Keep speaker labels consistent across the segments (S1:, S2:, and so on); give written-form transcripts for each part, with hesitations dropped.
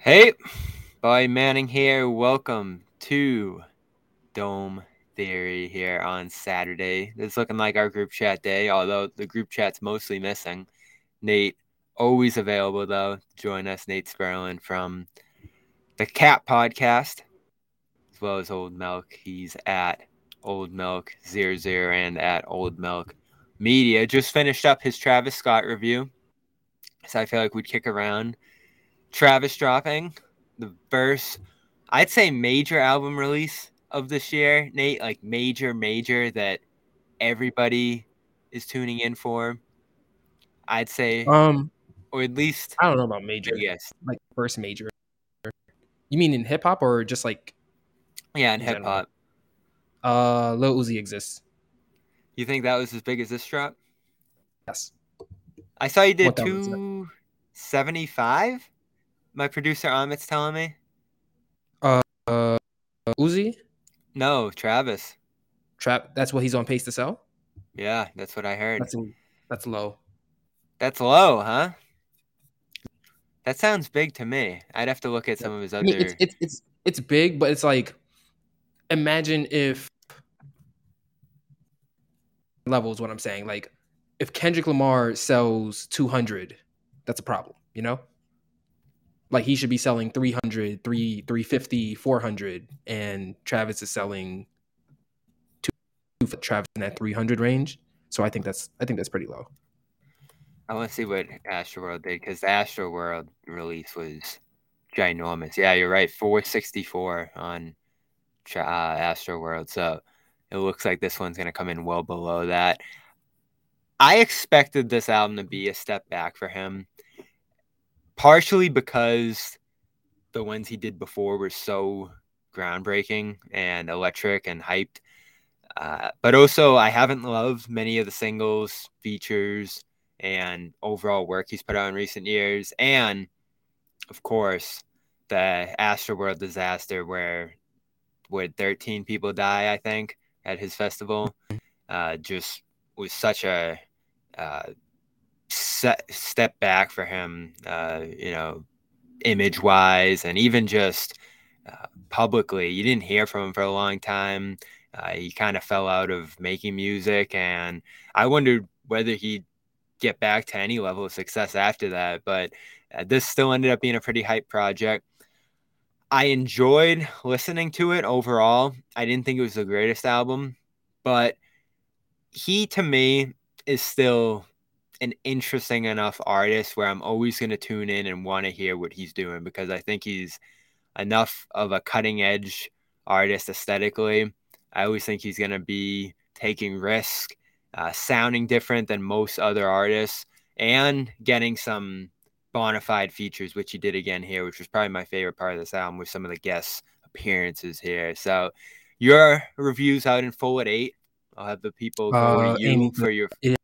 S1: Hey, Boy Manning here. Welcome to Dome Theory here on Saturday. It's looking like our group chat day, although the group chat's mostly missing. Nate, always available though. Join us, Nate Sperlin from the Cat Podcast, as well as Old Milk. He's at Old Milk 00 and at Old Milk Media. Just finished up his Travis Scott review, so I feel like we'd kick around Travis dropping the first, I'd say, major album release of this year, Nate, like major that everybody is tuning in for. I'd say,
S2: Um,
S1: or at least
S2: I don't know about major,
S1: biggest.
S2: like first major. You mean in hip hop or just like
S1: Yeah, in
S2: in
S1: hip
S2: general?
S1: hop.
S2: Lil Uzi exists.
S1: You think that was as big as this drop?
S2: Yes.
S1: I saw you did
S2: 1000%.
S1: 275. My producer Amit's telling me.
S2: Uh, Uzi
S1: No, Travis.
S2: trap. That's what he's on pace to sell.
S1: Yeah, that's what I heard.
S2: That's that's low.
S1: That's low, huh? That sounds big to me. I'd have to look at
S2: Yeah.
S1: some of his
S2: I mean, it's
S1: other.
S2: it's it's it's big, but it's like imagine if levels. What I'm saying, like if Kendrick Lamar sells 200, that's a problem. Like he should be selling 300, 350, 400, and Travis is selling Travis in that 300 range. So I think that's pretty low.
S1: I want to see what Astroworld did because the Astroworld release was ginormous. Yeah, you're right. 464 on Astroworld. So it looks like this one's going to come in well below that. I expected this album to be a step back for him, partially because the ones he did before were so groundbreaking and electric and hyped. But also, I haven't loved many of the singles, features, and overall work he's put out in recent years. And of course, the Astroworld disaster where 13 people die, I think, at his festival, just was such a uh, step back for him, image wise, and even just publicly. You didn't hear from him for a long time. He kind of fell out of making music, and I wondered whether he'd get back to any level of success after that. But this still ended up being a pretty hype project. I enjoyed listening to it overall. I didn't think it was the greatest album, but he to me is still an interesting enough artist where I'm always going to tune in and want to hear what he's doing because I think he's enough of a cutting edge artist aesthetically. I always think he's going to be taking risk, sounding different than most other artists, and getting some bona fide features, which he did again here, which was probably my favorite part of this album with some of the guest appearances here. So your review's out in full at 8. I'll have the people go to you
S2: Aiming for
S1: for your.
S2: it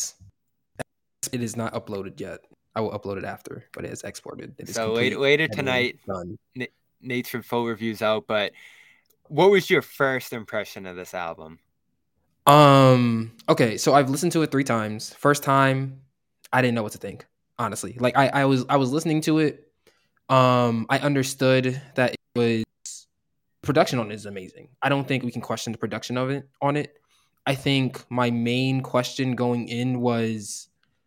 S2: is not uploaded yet. I will upload it after, but it is exported. It is
S1: So
S2: complete.
S1: later
S2: Editing
S1: tonight,
S2: done.
S1: Nate's for full reviews out. But what was your first impression of this album?
S2: Okay, so I've listened to it 3 times. First time, I didn't know what to think. Honestly, like I was listening to it. I understood that it was production on it is amazing. I don't think we can question the production of it on it. I think my main question going in was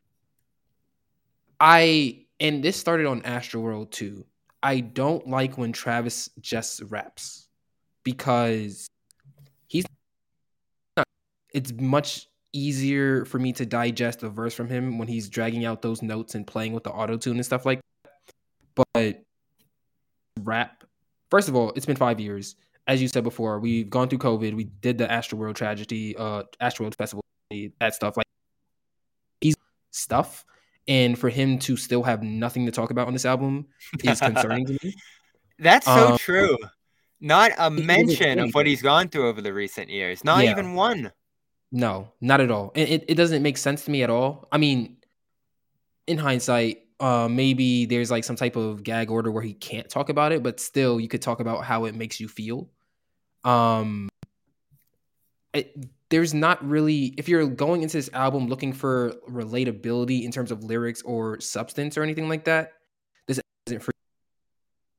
S2: and this started on Astroworld too. I don't like when Travis just raps because he's not, it's much easier for me to digest a verse from him when he's dragging out those notes and playing with the auto tune and stuff like that. But rap, first of all, it's been 5 years. As you said before, we've gone through COVID. We did the Astroworld tragedy, Astroworld festival, that stuff. Like he's stuff, and for him to still have nothing to talk about on this album is concerning to me.
S1: That's so
S2: Um,
S1: true. Not a
S2: he doesn't
S1: mention
S2: say
S1: of what
S2: anything.
S1: he's gone through over the recent years. Not
S2: Yeah,
S1: even one.
S2: no, not at all. It doesn't make sense to me at all. I mean, in hindsight, maybe there's like some type of gag order where he can't talk about it, but still, you could talk about how it makes you feel. Um, there's not really, if you're going into this album looking for relatability in terms of lyrics or substance or anything like that, this isn't for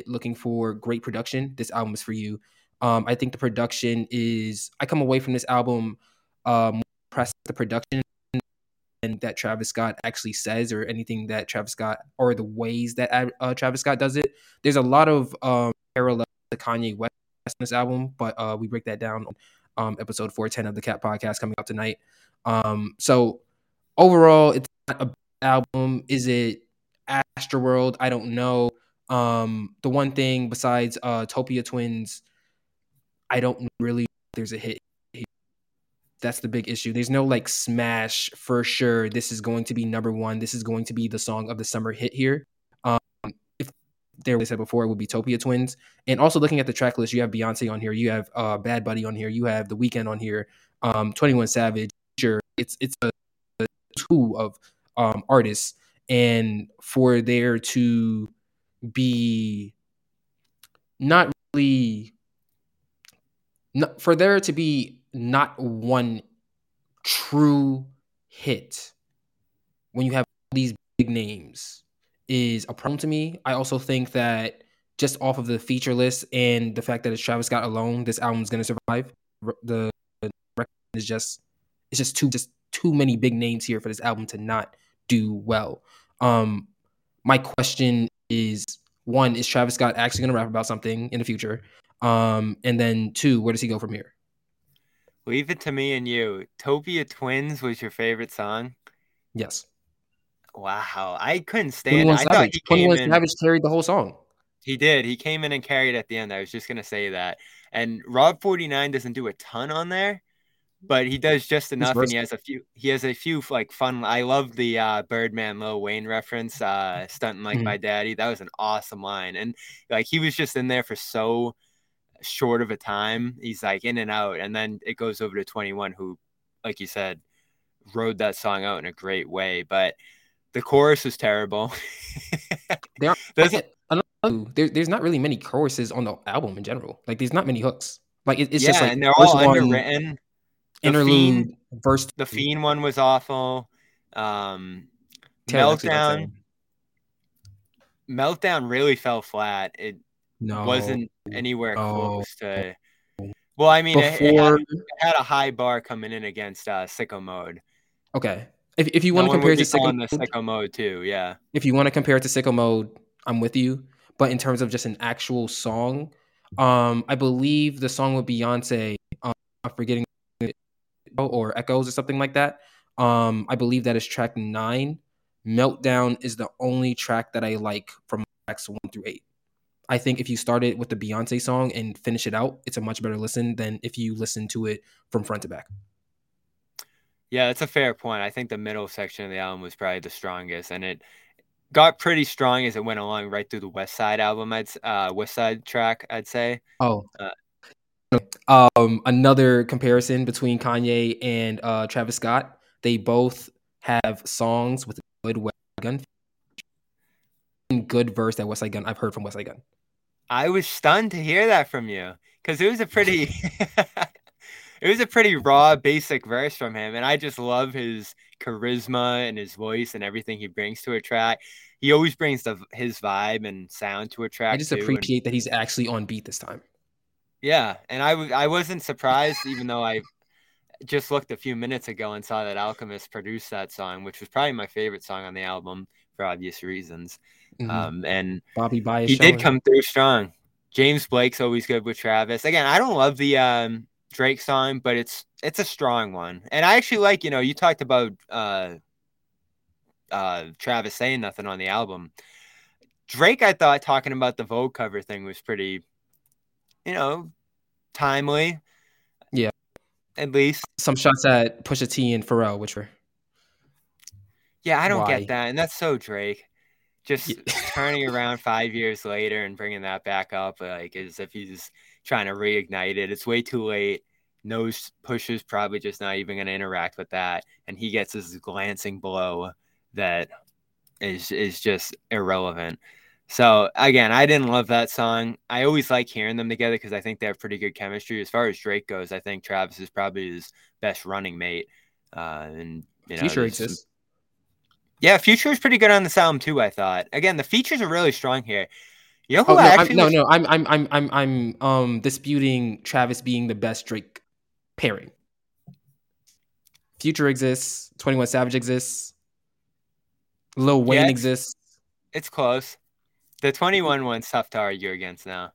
S2: market looking for great production, this album is for you. I think the production is. I come away from this album more impressed with the production and that Travis Scott actually says, or anything that Travis Scott, or the ways that Travis Scott does it. There's a lot of parallels to Kanye West on this album, but we break that down on episode 410 of the Cat Podcast coming out tonight. So overall, it's not a bad album. Is it Astroworld? I don't know. The one thing besides Topia Twins, I don't really there's a hit. That's the big issue. There's no like smash for sure. This is going to be number one. This is going to be the song of the summer hit here. If there was said before, it would be Topia Twins. And also looking at the track list, you have Beyonce on here. You have Bad Buddy on here. You have The Weeknd on here. 21 Savage. Sure, it's a two of artists, and for there to be not really, not, for there to be not one true hit when you have these big names is a problem to me. I also think that just off of the feature list and the fact that it's Travis Scott alone, this album's going to survive. The record is just too many big names here for this album to not do well. My question is, one, is Travis Scott actually going to rap about something in the future? And then two, where does he go from here?
S1: Leave it to me and you. Topia Twins was your favorite song?
S2: Yes.
S1: Wow. I couldn't stand it. I thought he
S2: 21
S1: came in.
S2: Savage carried the whole song.
S1: He did. He came in and carried at the end. I was just going to say that. And Rob 49 doesn't do a ton on there, but he does just enough. And he has a few like fun. I love the Birdman Lil Wayne reference, stunting like my daddy. That was an awesome line. And like, he was just in there for so short of a time. He's like in and out, and then it goes over to 21, who, like you said, rode that song out in a great way. But the chorus was terrible.
S2: There's not really many choruses on the album in general. Like, there's not many hooks. Like, it's just like,
S1: and they're all underwritten.
S2: Interlude, verse.
S1: The Fiend one was awful. Meltdown really fell flat. It wasn't anywhere close to. Well, I mean, it had a high bar coming in against Sicko Mode.
S2: Okay, if you want to compare it to
S1: Sicko Mode too, yeah.
S2: If you want to compare it to Sicko Mode, I'm with you. But in terms of just an actual song, I believe the song with Beyonce, I'm forgetting, or Echoes or something like that. I believe that is track 9. Meltdown is the only track that I like from tracks 1 through 8. I think if you start it with the Beyonce song and finish it out, it's a much better listen than if you listen to it from front to back.
S1: Yeah, that's a fair point. I think the middle section of the album was probably the strongest, and it got pretty strong as it went along right through the West Side album. West Side track, I'd say.
S2: Another comparison between Kanye and Travis Scott. They both have songs with good West Side Gun, good verse that West Side Gun I've heard from West Side Gun.
S1: I was stunned to hear that from you, because it was a pretty it was a pretty raw, basic verse from him, and I just love his charisma and his voice and everything he brings to a track. He always brings his vibe and sound to a track.
S2: I just appreciate that he's actually on beat this time.
S1: Yeah, and I wasn't surprised, even though I just looked a few minutes ago and saw that Alchemist produced that song, which was probably my favorite song on the album for obvious reasons. And
S2: Bobby Bias
S1: he did come through strong. James Blake's always good with Travis. Again, I don't love the Drake song, but it's a strong one. And I actually like, you talked about Travis saying nothing on the album. Drake, I thought, talking about the Vogue cover thing was pretty, timely.
S2: Yeah.
S1: At least.
S2: Some shots at Pusha T and Pharrell, which were.
S1: Yeah, I don't get that. And that's so Drake. Just turning around 5 years later and bringing that back up, like, as if he's trying to reignite it. It's way too late. Knows Pusha's probably just not even going to interact with that. And he gets this glancing blow that is just irrelevant. So, again, I didn't love that song. I always like hearing them together because I think they have pretty good chemistry. As far as Drake goes, I think Travis is probably his best running mate.
S2: Future exists.
S1: Yeah, Future is pretty good on this album too, I thought. Again, the features are really strong here. You know
S2: Oh
S1: who I
S2: no, I'm
S1: actually
S2: no
S1: was?
S2: no, I'm disputing Travis being the best Drake pairing. Future exists, 21 Savage exists, Lil
S1: Yeah,
S2: Wayne exists.
S1: it's close. The 21 one's tough to argue against now.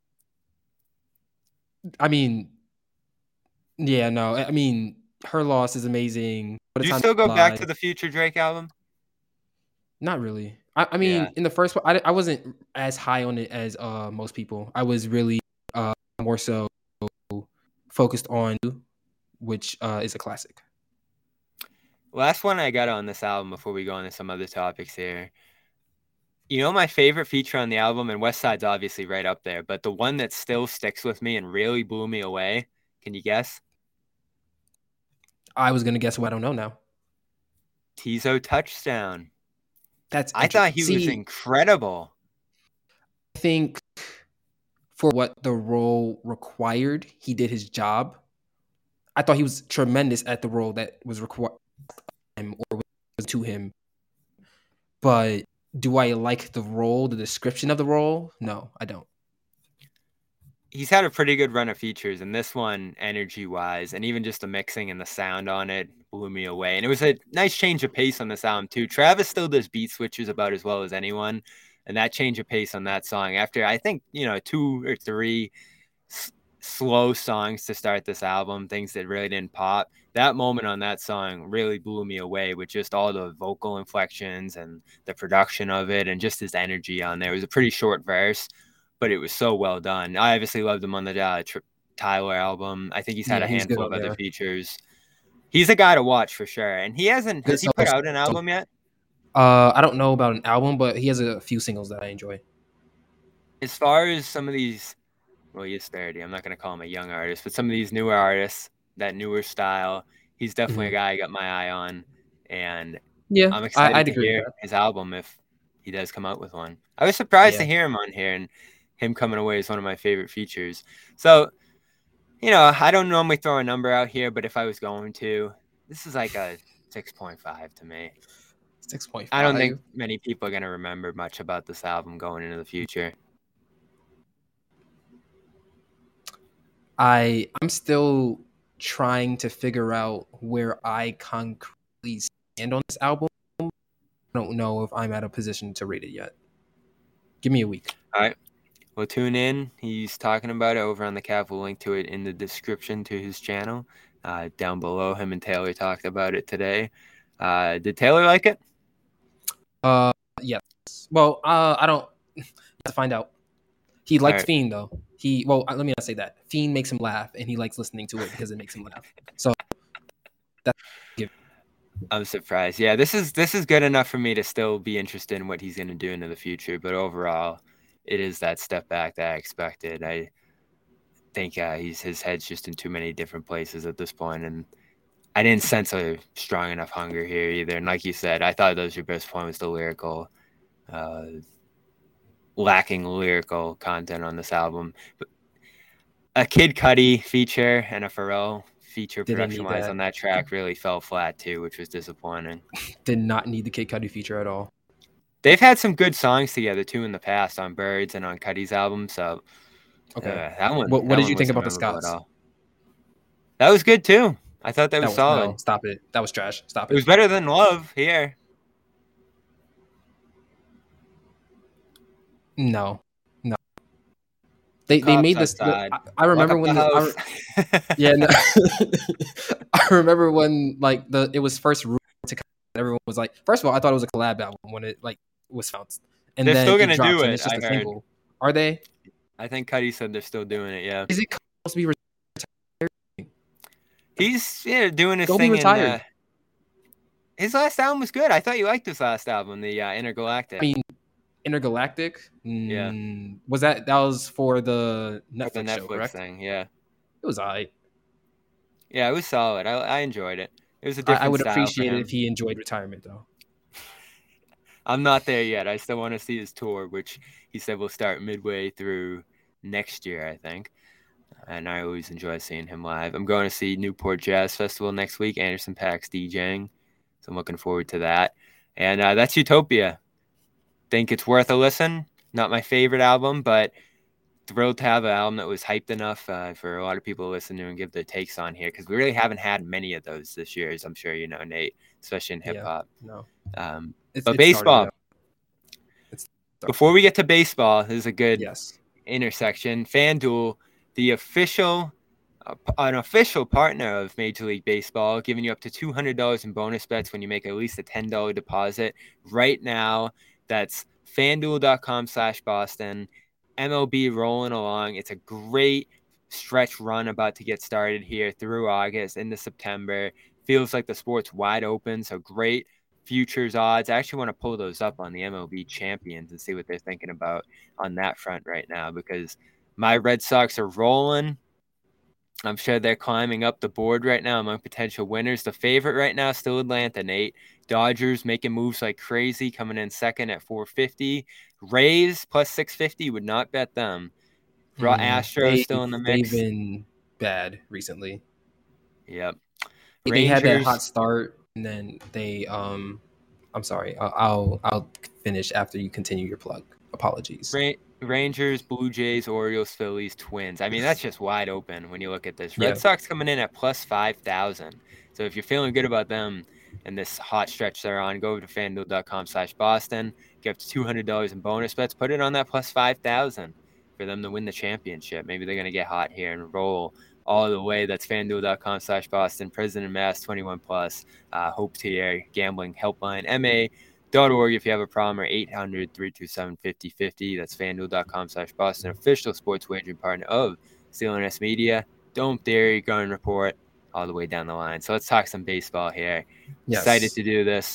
S2: I mean, yeah, no, I mean, her loss is amazing. What a
S1: Do you
S2: time
S1: still
S2: to
S1: go back
S2: lie.
S1: to the Future Drake album?
S2: Not really. I
S1: Yeah.
S2: mean, in the first one, I wasn't as high on it as most people. I was really more so focused on, which is a classic.
S1: Last one I got on this album before we go into some other topics here. You know my favorite feature on the album, and West Side's obviously right up there, but the one that still sticks with me and really blew me away. Can you guess?
S2: I was gonna guess what I don't know now.
S1: Tizo Touchdown.
S2: That's
S1: I thought
S2: interesting.
S1: he was
S2: See,
S1: incredible.
S2: I think for what the role required, he did his job. I thought he was tremendous at the role that was required him or was to him. But do I like the role, the description of the role? No, I don't.
S1: He's had a pretty good run of features, and this one, energy wise, and even just the mixing and the sound on it blew me away. And it was a nice change of pace on this album, too. Travis still does beat switches about as well as anyone. And that change of pace on that song, after I think, 2 or 3 slow songs to start this album, things that really didn't pop. That moment on that song really blew me away with just all the vocal inflections and the production of it and just his energy on there. It was a pretty short verse, but it was so well done. I obviously loved him on the Tyler album. I think he's had
S2: Yeah,
S1: a
S2: he was good
S1: handful of
S2: on
S1: other
S2: there.
S1: features. He's a guy to watch for sure. And
S2: Good
S1: has he put
S2: songs.
S1: out an album yet?
S2: I don't know about an album, but he has a few singles that I enjoy.
S1: As far as some of these, well, he is 30. I'm not going to call him a young artist, but some of these newer artists, that newer style, he's definitely a
S2: Mhm.
S1: guy I got my eye on. And
S2: Yeah,
S1: I'm excited
S2: I'd
S1: to
S2: agree with
S1: hear
S2: that.
S1: his album if he does come out with one. I was surprised to
S2: Yeah,
S1: hear him on here, and him coming away is one of my favorite features. So, I don't normally throw a number out here, but if I was going to, this is like a 6.5 to me.
S2: six point
S1: I don't think
S2: five.
S1: many people are going to remember much about this album going into the future.
S2: I'm still trying to figure out where I concretely stand on this album. I don't know if I'm at a position to rate it yet. Give me a week.
S1: All right. Well, tune in. He's talking about it over on the Cap. We'll link to it in the description to his channel. Down below, him and Taylor talked about it today. Did Taylor like it?
S2: Yes. Well, I don't have to find out. He
S1: All
S2: likes
S1: right.
S2: Fiend though. Let me not say that. Fiend makes him laugh, and he likes listening to it because it makes him laugh. So that's
S1: I'm surprised. Yeah, this is good enough for me to still be interested in what he's going to do into the future. But overall, it is that step back that I expected. I think his head's just in too many different places at this point, and I didn't sense a strong enough hunger here either. And like you said, I thought that was your best point was the lyrical, uh, lacking lyrical content on this album. But a Kid Cudi feature and a Pharrell feature
S2: didn't
S1: production
S2: need
S1: wise
S2: that.
S1: on that track really fell flat too, which was disappointing.
S2: Did not need the Kid Cudi feature at all.
S1: They've had some good songs together too in the past on Birds and on Cudi's album, so
S2: Okay.
S1: that one
S2: What did you think
S1: wasn't
S2: about the
S1: memorable at
S2: Scots?
S1: all. That was good too. I thought that was
S2: That was
S1: solid.
S2: no. Stop it. That was trash. Stop
S1: It
S2: it.
S1: was better than Love here.
S2: No. No. They
S1: Cops
S2: made this.
S1: outside.
S2: I
S1: Walk
S2: remember
S1: up the
S2: when
S1: house.
S2: yeah. No. I remember when it was first rumored to come. Everyone was like, first of all, I thought it was a collab album when it was found, and
S1: They're
S2: then
S1: still
S2: it
S1: gonna
S2: drops
S1: do
S2: and
S1: it,
S2: it's just
S1: I
S2: a
S1: heard.
S2: single. Are they?
S1: I think Cudi said they're still doing it, yeah.
S2: Is it supposed to be?
S1: He's doing his
S2: Go be
S1: thing in
S2: retired.
S1: his last album was good. I thought you liked his last album, the
S2: I
S1: Intergalactic.
S2: mean, Intergalactic.
S1: Yeah.
S2: That was for the
S1: For the
S2: Netflix show,
S1: Netflix
S2: correct?
S1: thing, yeah.
S2: It was alright.
S1: Yeah, it was solid. I enjoyed it. It was a
S2: I
S1: different
S2: would
S1: style for
S2: appreciate it if
S1: him.
S2: he enjoyed retirement, though.
S1: I'm not there yet. I still want to see his tour, which he said will start midway through next year, I think. And I always enjoy seeing him live. I'm going to see Newport Jazz Festival next week. Anderson Paak's DJing, so I'm looking forward to that. And that's Utopia. Think it's worth a listen? Not my favorite album, but thrilled to have an album that was hyped enough for a lot of people to listen to and give their takes on here, because we really haven't had many of those this year, as I'm sure you know, Nate, especially in hip hop.
S2: No.
S1: But baseball. Before we get to baseball, this is a good intersection. FanDuel, an official partner of Major League Baseball, giving you up to $200 in bonus bets when you make at least a $10 deposit. Right now, that's FanDuel.com/Boston. MLB rolling along. It's a great stretch run about to get started here through August into September. Feels like the sport's wide open, so great futures odds. I actually want to pull those up on the MLB champions and see what they're thinking about on that front right now, because my Red Sox are rolling. I'm sure they're climbing up the board right now among potential winners. The favorite right now is still Atlanta, Nate. Dodgers making moves like crazy, coming in second at 450. Rays plus 650, would not bet them. Astros still in the mix.
S2: They've been bad recently.
S1: Yep.
S2: They had that hot start, and then they I'm sorry. I'll finish after you continue your plug. Apologies.
S1: Rangers, Blue Jays, Orioles, Phillies, Twins. I mean, that's just wide open when you look at this. Red Sox coming in at plus 5,000. So if you're feeling good about them and this hot stretch they're on, go over to FanDuel.com/Boston. Get up to $200 in bonus bets. Put it on that plus 5,000 for them to win the championship. Maybe they're going to get hot here and roll all the way. That's FanDuel.com/Boston. President Mass 21 plus. Hope Tier Gambling Helpline MA.org if you have a problem, or 800-327-5050. That's FanDuel.com/Boston. Official sports wagering partner of CLNS Media. Dome Theory, Garden Report, all the way down the line. So let's talk some baseball here. Excited to do this.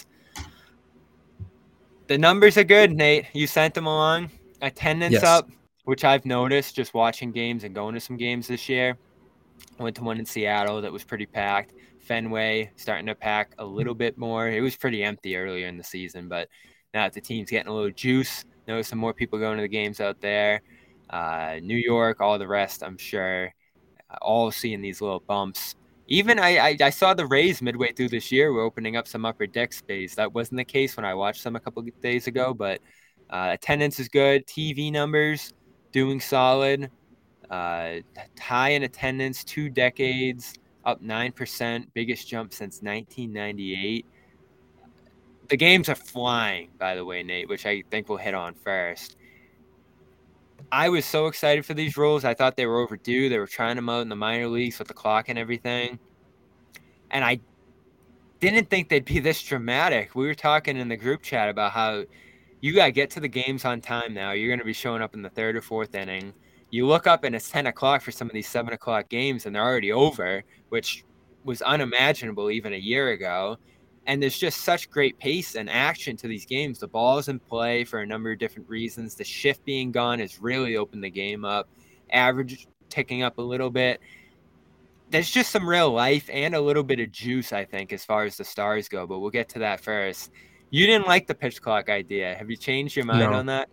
S1: The numbers are good, Nate. You sent them along. Attendance up, which I've noticed just watching games and going to some games this year. I went to one in Seattle that was pretty packed. Fenway starting to pack a little bit more. It was pretty empty earlier in the season, but now that the team's getting a little juice, notice some more people going to the games out there. New York, all the rest, I'm sure, all seeing these little bumps. Even I saw the Rays midway through this year were opening up some upper deck space. That wasn't the case when I watched them a couple of days ago, but attendance is good. TV numbers doing solid. High in attendance, 2 decades, up 9%, biggest jump since 1998. The games are flying, by the way, Nate, which I think we'll hit on first. I was so excited for these rules. I thought they were overdue. They were trying them out in the minor leagues with the clock and everything. And I didn't think they'd be this dramatic. We were talking in the group chat about how you got to get to the games on time now. You're going to be showing up in the 3rd or 4th inning. You look up and it's 10 o'clock for some of these 7 o'clock games, and they're already over, which was unimaginable even a year ago. And there's just such great pace and action to these games. The ball's in play for a number of different reasons. The shift being gone has really opened the game up. Average ticking up a little bit. There's just some real life and a little bit of juice, I think, as far as the Stars go, but we'll get to that first. You didn't like the pitch clock idea. Have you changed your mind on that?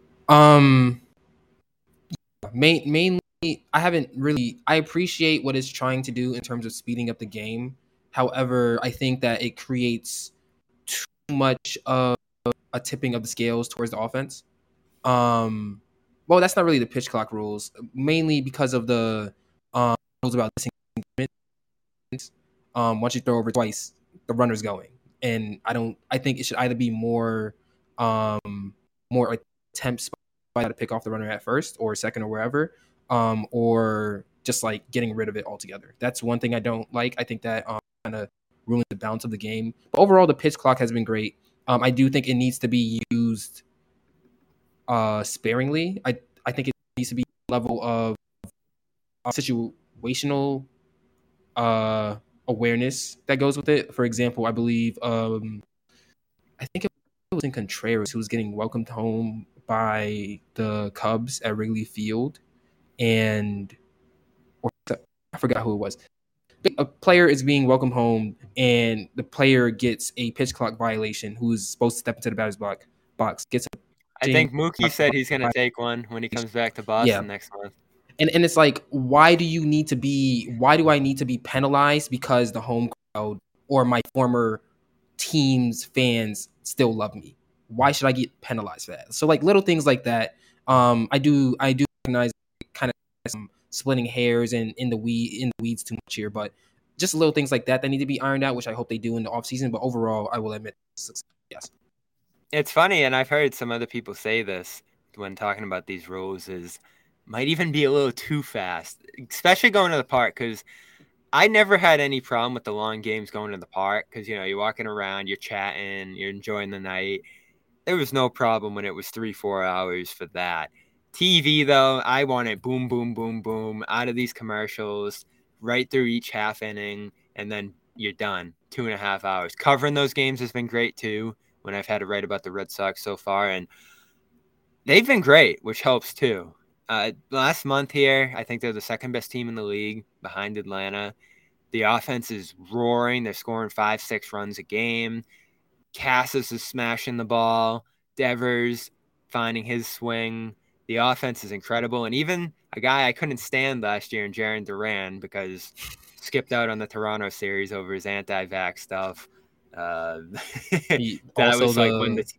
S2: Mainly, I haven't really. I appreciate what it's trying to do in terms of speeding up the game. However, I think that it creates too much of a tipping of the scales towards the offense. Well, that's not really the pitch clock rules, mainly because of the rules about missing. Once you throw over twice, the runner's going, and I think it should either be more attempts by to pick off the runner at first or second or wherever, or just like getting rid of it altogether. That's one thing I don't like. I think that kind of ruins the balance of the game. But overall, the pitch clock has been great. I do think it needs to be used sparingly. I think it needs to be a level of situational awareness that goes with it. For example, I believe I think it was in Contreras who was getting welcomed home by the Cubs at Wrigley Field, I forgot who it was. A player is being welcomed home, and the player gets a pitch clock violation. Who's supposed to step into the batter's box gets.
S1: I think Mookie said he's going to take one when he comes back to Boston next month.
S2: And it's like, why do I need to be penalized because the home crowd or my former team's fans still love me? why should I get penalized for that? So like little things like that. I do recognize kind of some splitting hairs and in the weeds too much here, but just little things like that need to be ironed out, which I hope they do in the offseason. But overall, I will admit success. Yes.
S1: It's funny, and I've heard some other people say this when talking about these rules, is might even be a little too fast, especially going to the park, because I never had any problem with the long games going to the park because, you're walking around, you're chatting, you're enjoying the night. There was no problem when it was 3-4 hours for that. TV, though, I want it boom, boom, boom, boom, out of these commercials, right through each half inning, and then you're done. 2.5 hours. Covering those games has been great, too, when I've had to write about the Red Sox so far, and they've been great, which helps, too. Last month here, I think they're the second best team in the league behind Atlanta. The offense is roaring. They're scoring 5-6 runs a game. Cassis is smashing the ball. Devers finding his swing. The offense is incredible. And even a guy I couldn't stand last year in Jarren Duran because skipped out on the Toronto series over his anti-vax stuff. That was like when the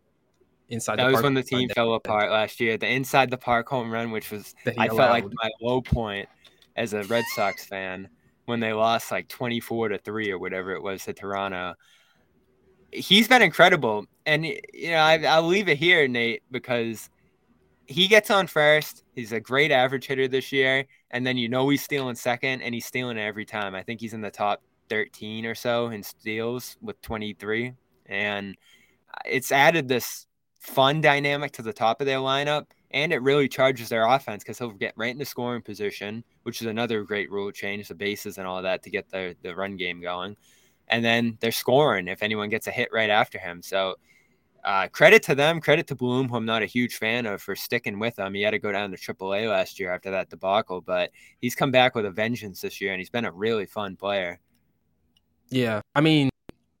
S1: team fell apart last year. The inside the park home run, which was I felt like my low point as a Red Sox fan when they lost like 24-3 or whatever it was to Toronto. He's been incredible. And, I'll leave it here, Nate, because he gets on first. He's a great average hitter this year. And then he's stealing second, and he's stealing it every time. I think he's in the top 13 or so in steals with 23. And it's added this fun dynamic to the top of their lineup, and it really charges their offense because he'll get right into scoring position, which is another great rule change, the bases and all that to get the run game going. And then they're scoring if anyone gets a hit right after him. So credit to them, credit to Bloom, who I'm not a huge fan of, for sticking with him. He had to go down to AAA last year after that debacle, but he's come back with a vengeance this year, and he's been a really fun player.
S2: Yeah. I mean,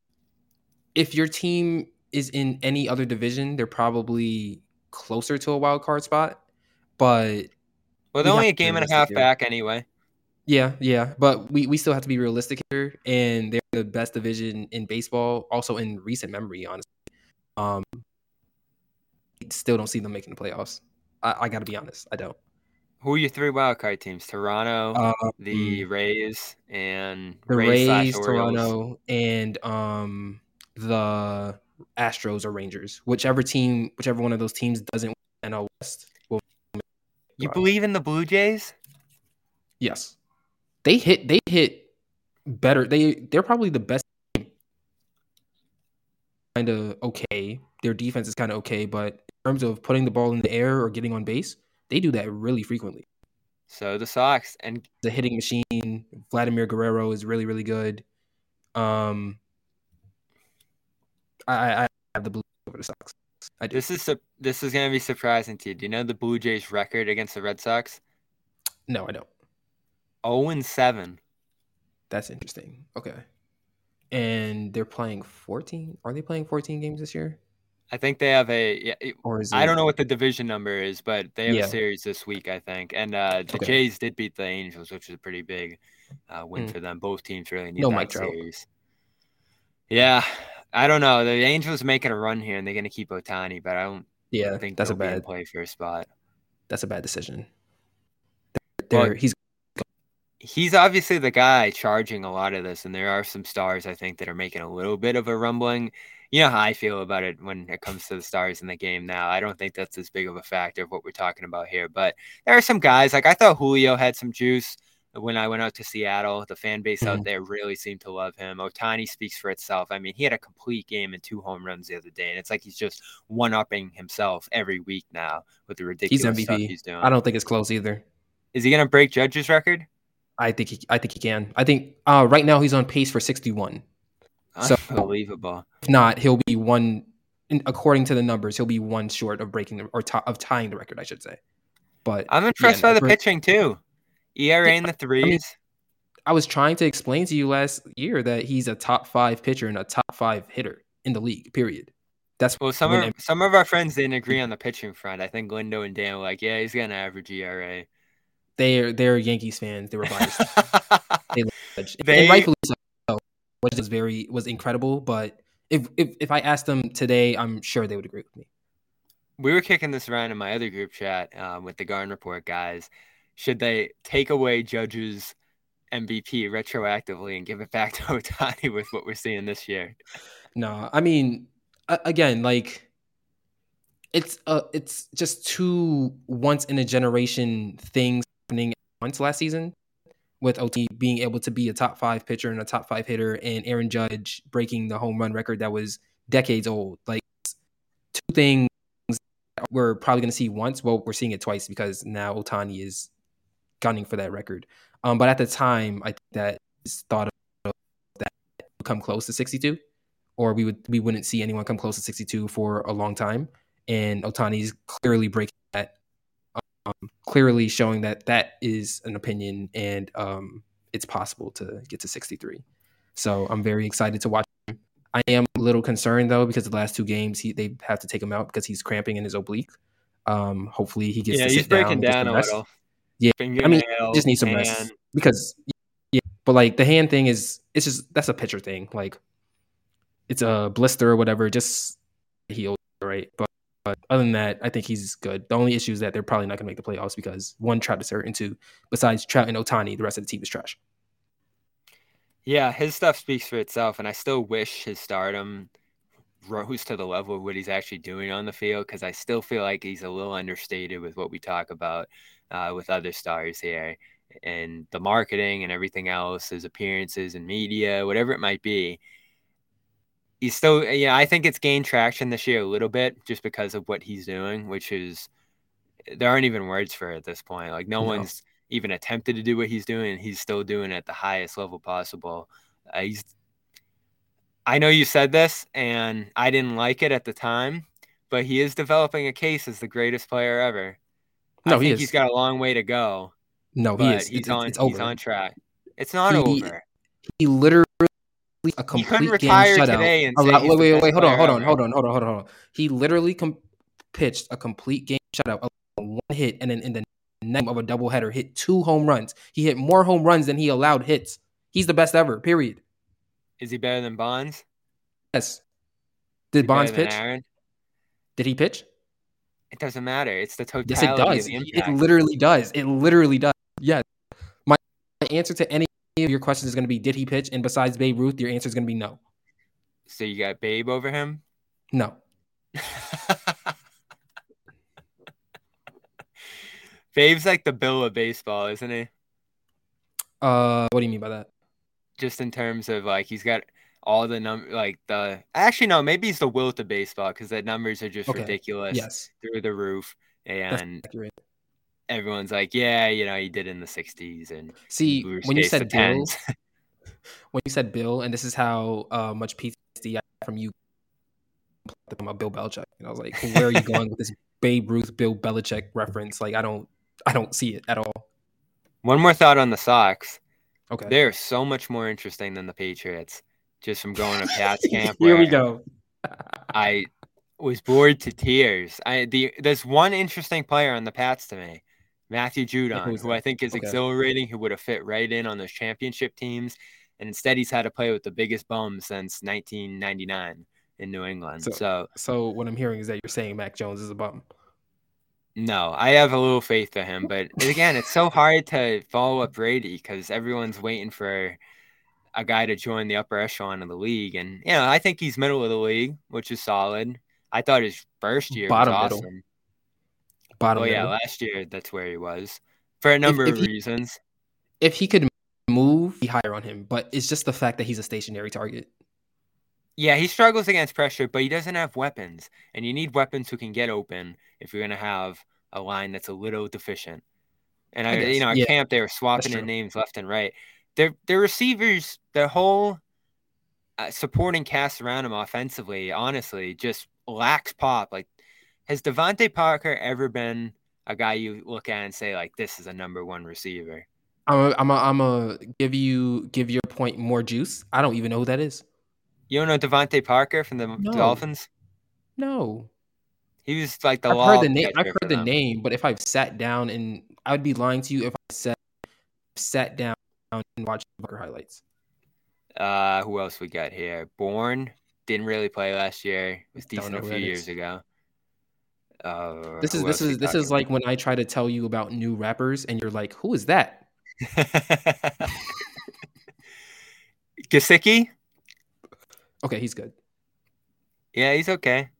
S2: if your team is in any other division, they're probably closer to a wild card spot. But
S1: they're only a game and a half back anyway.
S2: Yeah, but we still have to be realistic here, and they're the best division in baseball, also in recent memory, honestly. Still don't see them making the playoffs. I got to be honest, I don't.
S1: Who are your 3 wildcard teams? Toronto, the Rays, and
S2: the Rays, Toronto, and the Astros or Rangers. Whichever one of those teams doesn't win NL West will.
S1: You believe in the Blue Jays?
S2: Yes. They hit better. They're probably the best team. Kind of okay. Their defense is kind of okay, but in terms of putting the ball in the air or getting on base, they do that really frequently.
S1: So the Sox and
S2: the hitting machine, Vladimir Guerrero is really, really good. I have the Blue Jays over the Sox.
S1: This is going to be surprising to you. Do you know the Blue Jays' record against the Red Sox?
S2: No, I don't.
S1: 0-7.
S2: That's interesting. Okay. And they're playing 14? Are they playing 14 games this year?
S1: I think they have I don't know what the division number is, but they have a series this week, I think. And the Jays did beat the Angels, which is a pretty big win for them. Both teams really need that series. Yeah, I don't know. The Angels are making a run here, and they're going to keep Ohtani, but I don't think
S2: that's
S1: they'll be in play for a spot.
S2: That's a bad decision.
S1: He's obviously the guy charging a lot of this, and there are some stars, I think, that are making a little bit of a rumbling. You know how I feel about it when it comes to the stars in the game now. I don't think that's as big of a factor of what we're talking about here. But there are some guys, like I thought Julio had some juice when I went out to Seattle. The fan base out there really seemed to love him. Ohtani speaks for itself. I mean, he had a complete game and 2 home runs the other day, and it's like he's just one-upping himself every week now with the ridiculous stuff he's doing.
S2: I don't think it's close either.
S1: Is he going to break Judge's record?
S2: I think he can. I think right now he's on pace for 61.
S1: Unbelievable.
S2: So if not, he'll be one. According to the numbers, he'll be one short of breaking of tying the record, I should say. But
S1: I'm impressed by the pitching too. ERA in the 3s.
S2: I mean, I was trying to explain to you last year that he's a top 5 pitcher and a top 5 hitter in the league. Period. That's
S1: some of our friends didn't agree on the pitching front. I think Lindo and Dan were like, yeah, he's got an average ERA.
S2: They're Yankees fans. They were biased. And rightfully so, which was incredible. But If I asked them today, I'm sure they would agree with me.
S1: We were kicking this around in my other group chat with the Garden Report guys. Should they take away Judge's MVP retroactively and give it back to Ohtani with what we're seeing this year?
S2: No, I mean, again, like it's just two once in a generation things happening at once last season, with OT being able to be a top 5 pitcher and a top 5 hitter, and Aaron Judge breaking the home run record that was decades old. Like, two things we're probably going to see once. Well, we're seeing it twice because now Ohtani is gunning for that record. But at the time, I think that is thought of that would come close to 62, or we wouldn't see anyone come close to 62 for a long time. And Ohtani's clearly breaking that, clearly showing that that is an opinion, and it's possible to get to 63. So I'm very excited to watch him. I am a little concerned though, because the last 2 games they have to take him out because he's cramping in his oblique. Hopefully he gets to
S1: he's
S2: sit down
S1: breaking
S2: and get
S1: down
S2: some
S1: a
S2: rest.
S1: little.
S2: Yeah, I mean, just needs some
S1: hand.
S2: rest because yeah, but like the hand thing it's just that's a pitcher thing. Like, it's a blister or whatever, just heal, right? But other than that, I think he's good. The only issue is that they're probably not going to make the playoffs because one, Trout is hurt, and two, besides Trout and Ohtani, the rest of the team is trash.
S1: Yeah, his stuff speaks for itself, and I still wish his stardom rose to the level of what he's actually doing on the field, because I still feel like he's a little understated with what we talk about with other stars here, and the marketing and everything else, his appearances in media, whatever it might be. He's still, I think it's gained traction this year a little bit just because of what he's doing, which is, there aren't even words for it at this point. Like, no one's even attempted to do what he's doing, and he's still doing it at the highest level possible. I know you said this, and I didn't like it at the time, but he is developing a case as the greatest player ever.
S2: No,
S1: I think he's got a long way to go.
S2: No, he is.
S1: He's
S2: It's
S1: he's
S2: over.
S1: on track. It's not over.
S2: He literally a complete game shutout.
S1: Today and say
S2: wait, hold on. He literally pitched a complete game shutout, one hit, and then in the name of a doubleheader, hit 2 home runs. He hit more home runs than he allowed hits. He's the best ever. Period.
S1: Is he better than Bonds?
S2: Yes. Did Bonds pitch? Did he pitch?
S1: It doesn't matter. It's the totality
S2: yes, it does.
S1: of the impact.
S2: It literally does. It literally does. Yes. My answer to any of your questions is going to be, did he pitch? And besides Babe Ruth, your answer is going to be no.
S1: So you got Babe over him?
S2: No.
S1: Babe's like the Bill of baseball, isn't he?
S2: What do you mean by that?
S1: Just in terms of, like, he's got all the actually no, maybe he's the Wilt of baseball, because the numbers are just ridiculous, through the roof, and everyone's like, yeah, he did in the 60s. And
S2: see, when you said Bill, and this is how much PTSD I have from you about Bill Belichick, and I was like, where are you going with this Babe Ruth Bill Belichick reference? Like, I don't see it at all.
S1: One more thought on the Sox.
S2: Okay,
S1: they're so much more interesting than the Patriots, just from going to Pat's camp.
S2: Here we go.
S1: I was bored to tears. There's one interesting player on the Pats to me, Matthew Judon, who I think is exhilarating, who would have fit right in on those championship teams, and instead he's had to play with the biggest bum since 1999 in New England.
S2: So what I'm hearing is that you're saying Mac Jones is a bum.
S1: No, I have a little faith to him, but again, it's so hard to follow up Brady because everyone's waiting for a guy to join the upper echelon of the league. And, I think he's middle of the league, which is solid. I thought his first year was awesome. Last year, that's where he was for a number of reasons.
S2: If he could move, be higher on him, but it's just the fact that he's a stationary target.
S1: Yeah, he struggles against pressure, but he doesn't have weapons, and you need weapons who can get open if you're going to have a line that's a little deficient. And at camp, they were swapping in names left and right. Their receivers, their whole supporting cast around him offensively, honestly, just lacks pop. Like, has Devontae Parker ever been a guy you look at and say, like, this is a number 1 receiver?
S2: I'm gonna give your point more juice. I don't even know who that is.
S1: You don't know Devontae Parker from the Dolphins?
S2: No.
S1: He was like the
S2: I've heard the name. I've heard the name, but if I've sat down and I would be lying to you if I sat down and watched Parker highlights.
S1: Who else we got here? Bourne, didn't really play last year. Was
S2: Don't
S1: decent
S2: know
S1: a
S2: who
S1: few
S2: that
S1: years
S2: is.
S1: ago.
S2: This is
S1: Who
S2: this
S1: else are we
S2: is this
S1: talking
S2: is like when I try to tell you about new rappers and you're like, who is that?
S1: about? Gasicki?
S2: Okay, he's good.
S1: Yeah, he's okay.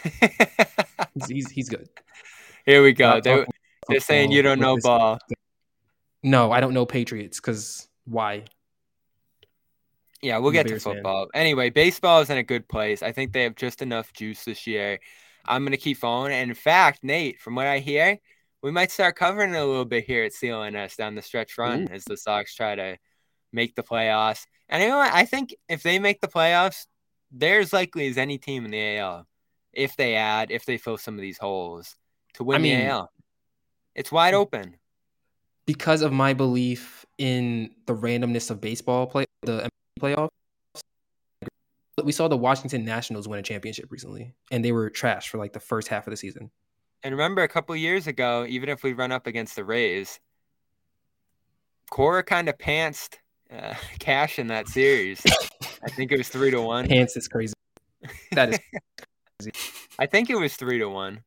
S2: He's good.
S1: Here we go.
S2: Stop talking
S1: They're saying you
S2: football
S1: don't
S2: with
S1: know
S2: this.
S1: ball.
S2: No, I don't know Patriots because why?
S1: Yeah, we'll
S2: I'm a
S1: get to
S2: Bears fan.
S1: football. Anyway, baseball is in a good place. I think they have just enough juice this year. I'm going to keep following. And in fact, Nate, from what I hear, we might start covering it a little bit here at CLNS down the stretch
S2: Ooh.
S1: run as the Sox try to make the playoffs. And you know what? I think if they make the playoffs, they're as likely as any team in the AL if they fill some of these holes to win
S2: I
S1: the
S2: mean,
S1: AL. It's wide open.
S2: because of my belief in the randomness of the NBA playoffs, we saw the Washington Nationals win a championship recently, and they were trash for like the first half of the season.
S1: And remember, a couple years ago, even if we run up against the Rays, Cora kind of pantsed Cash in that series. I think it was 3-1.
S2: Pants is crazy. That is crazy.
S1: I think it was 3-1.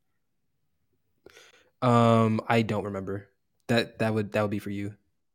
S2: I don't remember. That would be for you.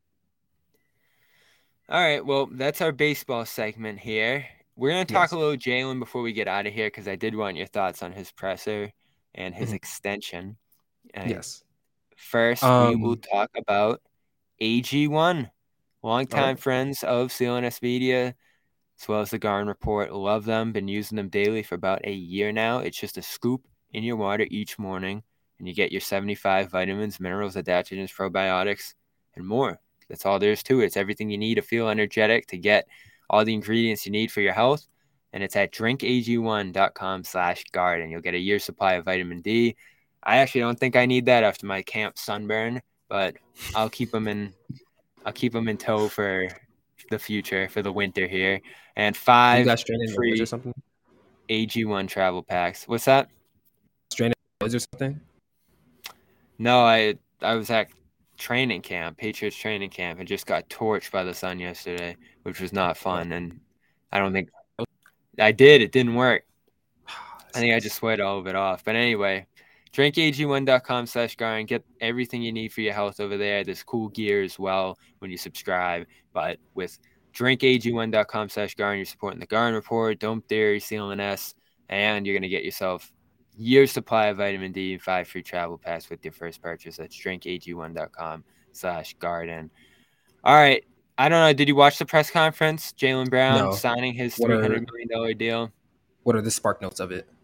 S1: All right, well, that's our baseball segment here. We're going to talk
S2: Yes.
S1: a little Jalen before we get out of here because I did want your thoughts on his presser and his extension.
S2: Yes.
S1: First, we will talk about AG1, longtime friends of CLNS Media, as well as the Garden Report. Love them. Been using them daily for about a year now. It's just a scoop in your water each morning, and you get your 75 vitamins, minerals, adaptogens, probiotics, and more. That's all there is to it. It's everything you need to feel energetic, to get all the ingredients you need for your health. And it's at drinkag1.com/garden. You'll get a year's supply of vitamin D. I actually don't think I need that after my camp sunburn, but I'll keep them in tow for the future, for the winter here. And
S2: You
S1: 5
S2: got stranded in the woods or
S1: free
S2: something?
S1: AG1 travel packs. What's that?
S2: Stranded in the woods or something?
S1: No, I was at training camp, Patriots training camp, and just got torched by the sun yesterday, which was not fun. And I don't think I did. It didn't work. I think I just sweat all of it off. But anyway, drinkag1.com/garden. Get everything you need for your health over there. There's cool gear as well when you subscribe. But with drinkag1.com/garden, you're supporting the Garden Report, Dome Theory, CLNS, and you're going to get yourself year's supply of vitamin D and 5 free travel packs with your first purchase. That's drinkag1.com/garden. All right. I don't know. Did you watch the press conference? Jaylen Brown
S2: No.
S1: signing his
S2: What are
S1: $300 million deal.
S2: what are the spark notes of it?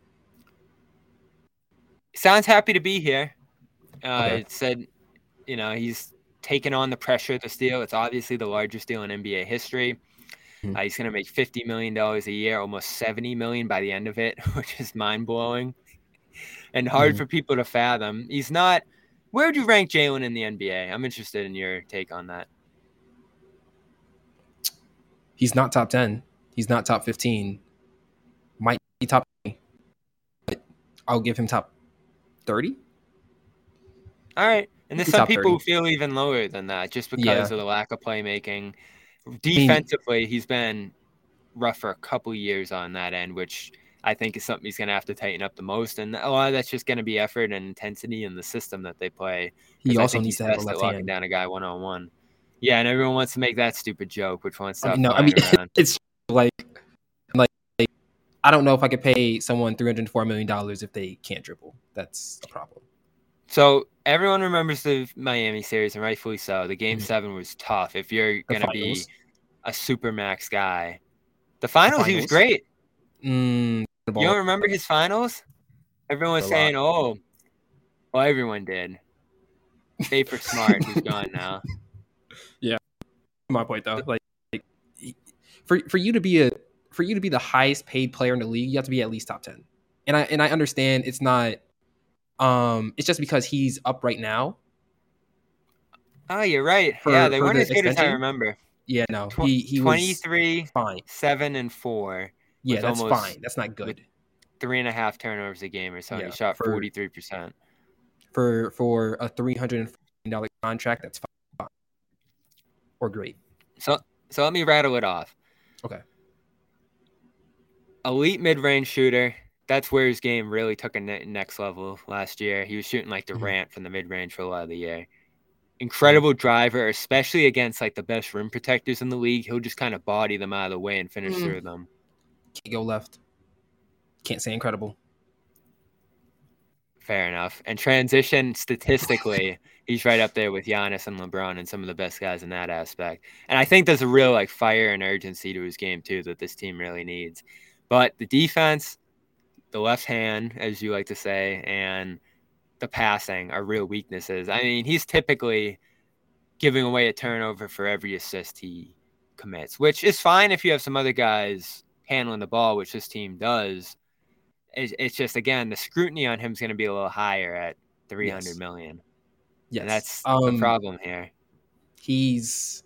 S1: Sounds happy to be here.
S2: Okay.
S1: It said, he's taken on the pressure of this deal. It's obviously the largest deal in NBA history. He's going to make $50 million a year, almost $70 million by the end of it, which is mind-blowing and hard for people to fathom. He's not – where would you rank Jaylen in the NBA? I'm interested in your take on that.
S2: He's not top 10. He's not top 15. Might be top 20. But I'll give him top 30.
S1: All right. And there's
S2: Maybe
S1: some
S2: top
S1: people
S2: 30.
S1: who feel even lower than that just because of the lack of playmaking. Defensively, he's been rough for a couple years on that end, which I think is something he's going to have to tighten up the most. And a lot of that's just going to be effort and intensity in the system that they play.
S2: He
S1: I
S2: also
S1: think
S2: needs
S1: he's
S2: to have a
S1: best at
S2: left
S1: locking
S2: hand.
S1: down a guy one-on-one. Yeah, and everyone wants to make that stupid joke, which won't stop
S2: No,
S1: flying around.
S2: it's like I don't know if I could pay someone $304 million if they can't dribble. That's a problem.
S1: So everyone remembers the Miami series, and rightfully so. The Game 7 was tough. If you're going to be a supermax guy. The finals, he was great. You don't remember his finals? Everyone was saying, oh, well, everyone did. Save for Smart, who's gone now.
S2: Yeah, my point though. Like for you to be the highest paid player in the league, you have to be at least top 10. And I understand it's not. It's just because he's up right now.
S1: Oh, you're right. They weren't as good as I remember.
S2: Yeah, no, he
S1: 23,
S2: was fine.
S1: 7 and 4.
S2: Yeah, that's fine. That's not good.
S1: 3.5 turnovers a game or so. Yeah, he shot 43%.
S2: For a $300 million contract, that's fine or great.
S1: So let me rattle it off.
S2: Okay.
S1: elite mid-range shooter. That's where his game really took a next level last year. He was shooting like
S2: Mhm.
S1: Durant from the mid-range for a lot of the year.
S2: Mhm.
S1: Incredible driver, especially against like the best rim protectors in the league. He'll just kind of body them out of the way and finish through them.
S2: Can't go left. Can't say incredible.
S1: Fair enough. And transition statistically, he's right up there with Giannis and LeBron and some of the best guys in that aspect. And I think there's a real like fire and urgency to his game too that this team really needs. But the defense, the left hand, as you like to say, and the passing are real weaknesses. I mean, he's typically giving away a turnover for every assist he commits, which is fine if you have some other guys handling the ball, which this team does. It's just, again, the scrutiny on him is going to be a little higher at 300
S2: Yes.
S1: million. And
S2: Yes.
S1: that's the problem here.
S2: He's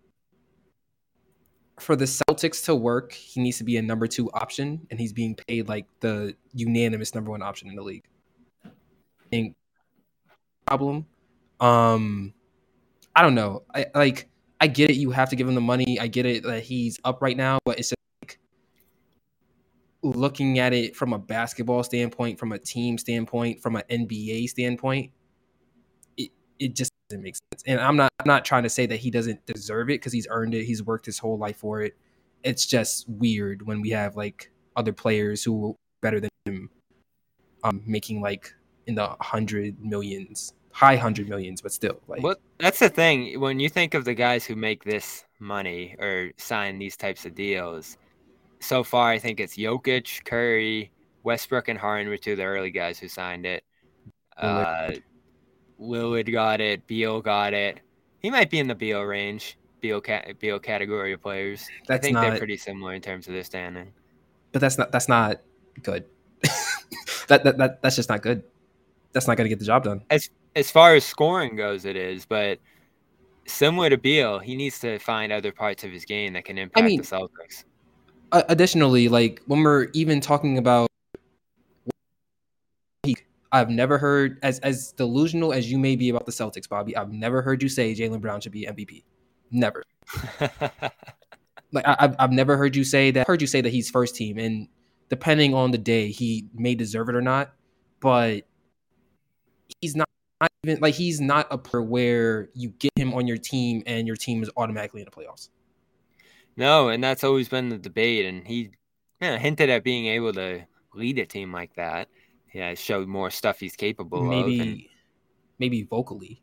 S2: for the Celtics to work, he needs to be a number 2 option, and he's being paid like the unanimous number 1 option in the league. I think problem. I don't know. I get it. You have to give him the money. I get it that he's up right now, but it's just like looking at it from a basketball standpoint, from a team standpoint, from an NBA standpoint. It just doesn't make sense. And I'm not trying to say that he doesn't deserve it because he's earned it. He's worked his whole life for it. It's just weird when we have like other players who are better than him, making like in the hundred millions, high hundred millions, but still
S1: Well,
S2: like
S1: that's the thing. When you think of the guys who make this money or sign these types of deals, so far I think it's Jokic, Curry, Westbrook, and Harden were two of the early guys who signed it.
S2: Lillard.
S1: Uh, Lillard got it. Beal got it. He might be in the Beal range. Beal category of players. I
S2: That's
S1: think they're
S2: not,
S1: pretty similar in terms of their standing.
S2: but that's not good. That's just not good. That's not gonna get the job done.
S1: As far as scoring goes, it is, but similar to Beal, he needs to find other parts of his game that can
S2: I
S1: impact the
S2: mean,
S1: Celtics.
S2: additionally, like when we're even talking about, I've never heard as delusional as you may be about the Celtics, Bobby. I've never heard you say Jaylen Brown should be MVP. Never. Like I've never heard you say that. Heard you say that he's first team, and depending on the day, he may deserve it or not. But he's not even like he's not a player where you get him on your team and your team is automatically in the playoffs.
S1: No, and that's always been the debate. And he hinted at being able to lead a team like that. Yeah, show more stuff he's capable of. And
S2: Maybe vocally,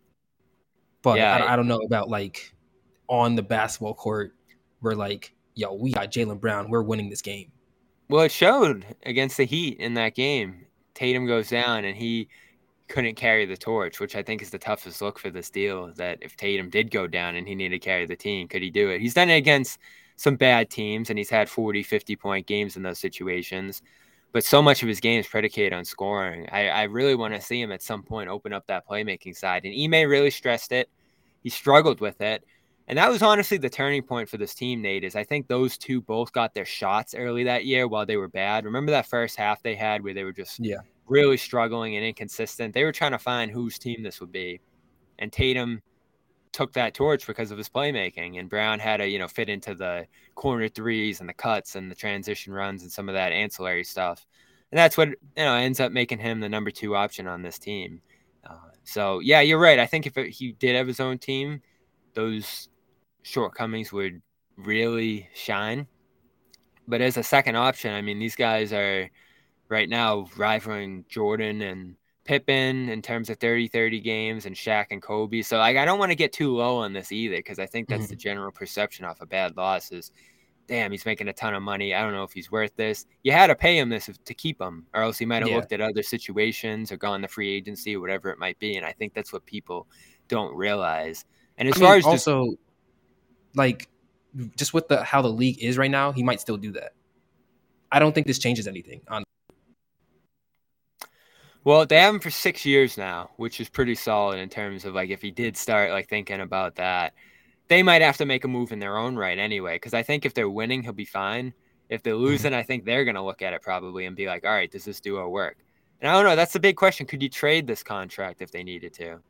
S2: but
S1: yeah,
S2: I don't know about like on the basketball court where like, yo, we got Jaylen Brown, we're winning this game.
S1: well, it showed against the Heat in that game. Tatum goes down and he couldn't carry the torch, which I think is the toughest look for this deal. That if Tatum did go down and he needed to carry the team, could he do it? He's done it against some bad teams and he's had 40, 50-point games in those situations. But so much of his game is predicated on scoring. I really want to see him at some point open up that playmaking side. And Ime really stressed it. He struggled with it. And that was honestly the turning point for this team, Nate, is I think those two both got their shots early that year while they were bad. Remember that first half they had where they were just
S2: Yeah.
S1: really struggling and inconsistent? They were trying to find whose team this would be. And Tatum took that torch because of his playmaking. And Brown had to, fit into the corner threes and the cuts and the transition runs and some of that ancillary stuff. And that's what, ends up making him the number 2 option on this team. So, yeah, you're right. I think if he did have his own team, those shortcomings would really shine. But as a second option, I mean, these guys are right now rivaling Jordan and Pippen in terms of 30-30 games and Shaq and Kobe. So like I don't want to get too low on this either because I think that's the
S2: Mm-hmm.
S1: general perception off of bad losses. Damn, he's making a ton of money. I don't know if he's worth this. You had to pay him this to keep him, or else he might have
S2: Yeah.
S1: looked at other situations or gone to free agency or whatever it might be. And I think that's what people don't realize. And as
S2: I
S1: far
S2: mean,
S1: as just
S2: also like just with the how the league is right now, he might still do that. I don't think this changes anything.
S1: well, they have him for 6 years now, which is pretty solid in terms of like if he did start like thinking about that, they might have to make a move in their own right anyway. Because I think if they're winning, he'll be fine. If they're
S2: Mhm.
S1: losing, I think they're gonna look at it probably and be like, all right, does this duo work? And I don't know. That's the big question. Could you trade this contract if they needed to?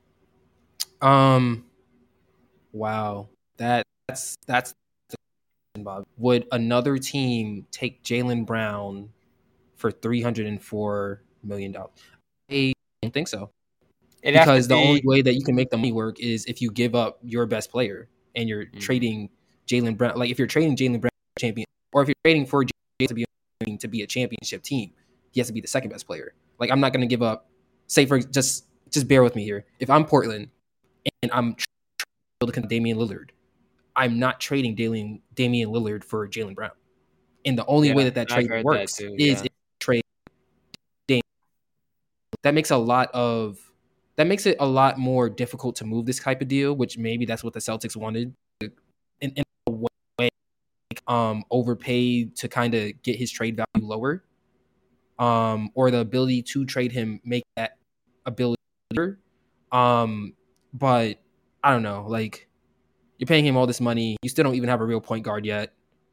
S2: Um. Wow. That's Bob. Would another team take Jaylen Brown for $304 million? I don't think so.
S1: It'd have to
S2: Because the only
S1: be.
S2: way that you can make the money work is if you give up your best player and you're trading Jaylen Brown. Like if you're trading Jaylen Brown champion, or if you're trading for Jaylen to be a championship team, he has to be the second best player. Like I'm not going to give up. Say for just bear with me here. If I'm Portland and I'm building Damian Lillard, I'm not trading Damian Lillard for Jaylen Brown. And the only way that trade works is if trade Damian. That makes it a lot more difficult to move this type of deal, which maybe that's what the Celtics wanted in a way, overpaid to kind of get his trade value lower, or the ability to trade him make that ability lower. But I don't know, like you're paying him all this money, you still don't even have a real point guard yet.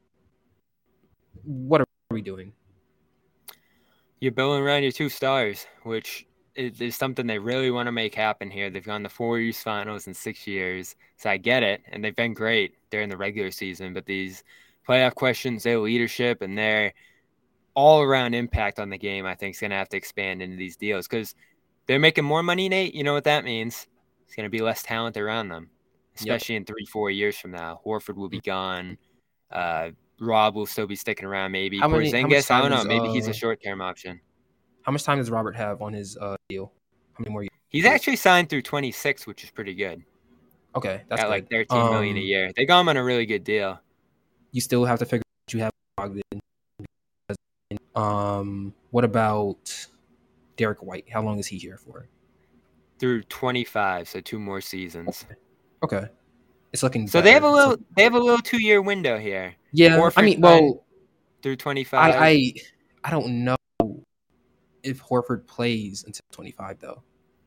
S2: What are we doing?
S1: You're building around your two stars, which is something they really want to make happen here. They've gone to 4 East Finals in 6 years, so I get it, and they've been great during the regular season. But these playoff questions, their leadership, and their all-around impact on the game, I think, is going to have to expand into these deals because they're making more money, Nate. You know what that means? It's going to be less talent around them, especially in 3-4 years from now. Horford will be gone. Rob will still be sticking around, maybe. Porzingis, I don't know. Maybe he's a short-term option.
S2: How much time does Robert have on his deal? How many more years?
S1: He's actually signed through 26, which is pretty good.
S2: Okay, that's
S1: at
S2: good.
S1: Like $13 million a year. They got him on a really good deal.
S2: You still have to figure out what you have. What about Derek White? How long is he here for?
S1: Through 25, so 2 more seasons.
S2: Okay. It's looking
S1: so better. They have a little 2-year window here.
S2: Yeah, Horford, I mean,
S1: through 25.
S2: I don't know if Horford plays until 25 though.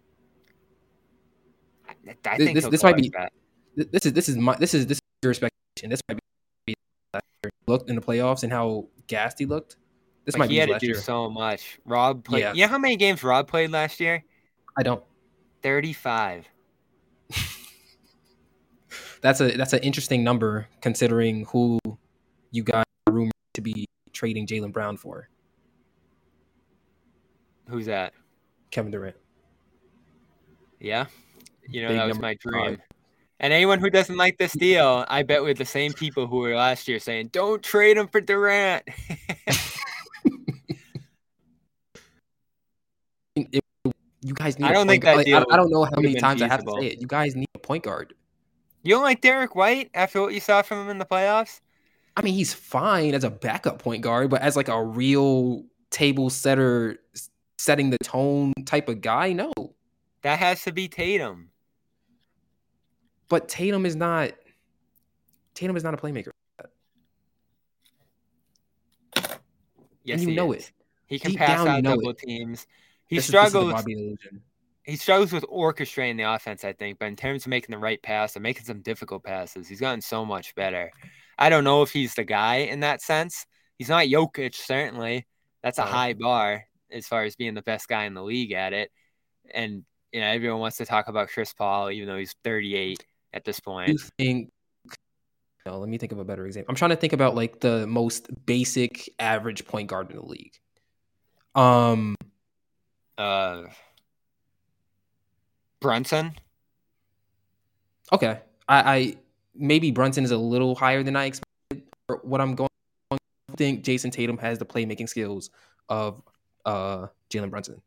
S1: I think
S2: this might be that. This is your speculation. This might be looked in the playoffs and how gassed he looked. This might be
S1: he had to do so much. Rob played. Yeah. You know how many games Rob played last year?
S2: I don't.
S1: 35.
S2: That's an interesting number considering who you got rumored to be trading Jaylen Brown for.
S1: Who's that?
S2: Kevin Durant.
S1: Yeah. That was my dream. 5. And anyone who doesn't like this deal, I bet we're the same people who were last year saying, don't trade him for Durant.
S2: You guys need I don't know how many times I have to say it. You guys need a point guard.
S1: You don't like Derek White after what you saw from him in the playoffs?
S2: I mean, he's fine as a backup point guard, but as like a real table setter, setting the tone type of guy, no.
S1: That has to be Tatum.
S2: But Tatum is not a playmaker.
S1: Yes,
S2: and you know it.
S1: He can pass out double teams. He struggles with orchestrating the offense, I think, but in terms of making the right pass and making some difficult passes, he's gotten so much better. I don't know if he's the guy in that sense. He's not Jokic, certainly. That's a high bar as far as being the best guy in the league at it. And everyone wants to talk about Chris Paul, even though he's 38 at this point.
S2: Let me think of a better example. I'm trying to think about like the most basic average point guard in the league.
S1: Brunson.
S2: Okay, I maybe Brunson is a little higher than I expected. What I'm going to think Jason Tatum has the playmaking skills of Jalen Brunson.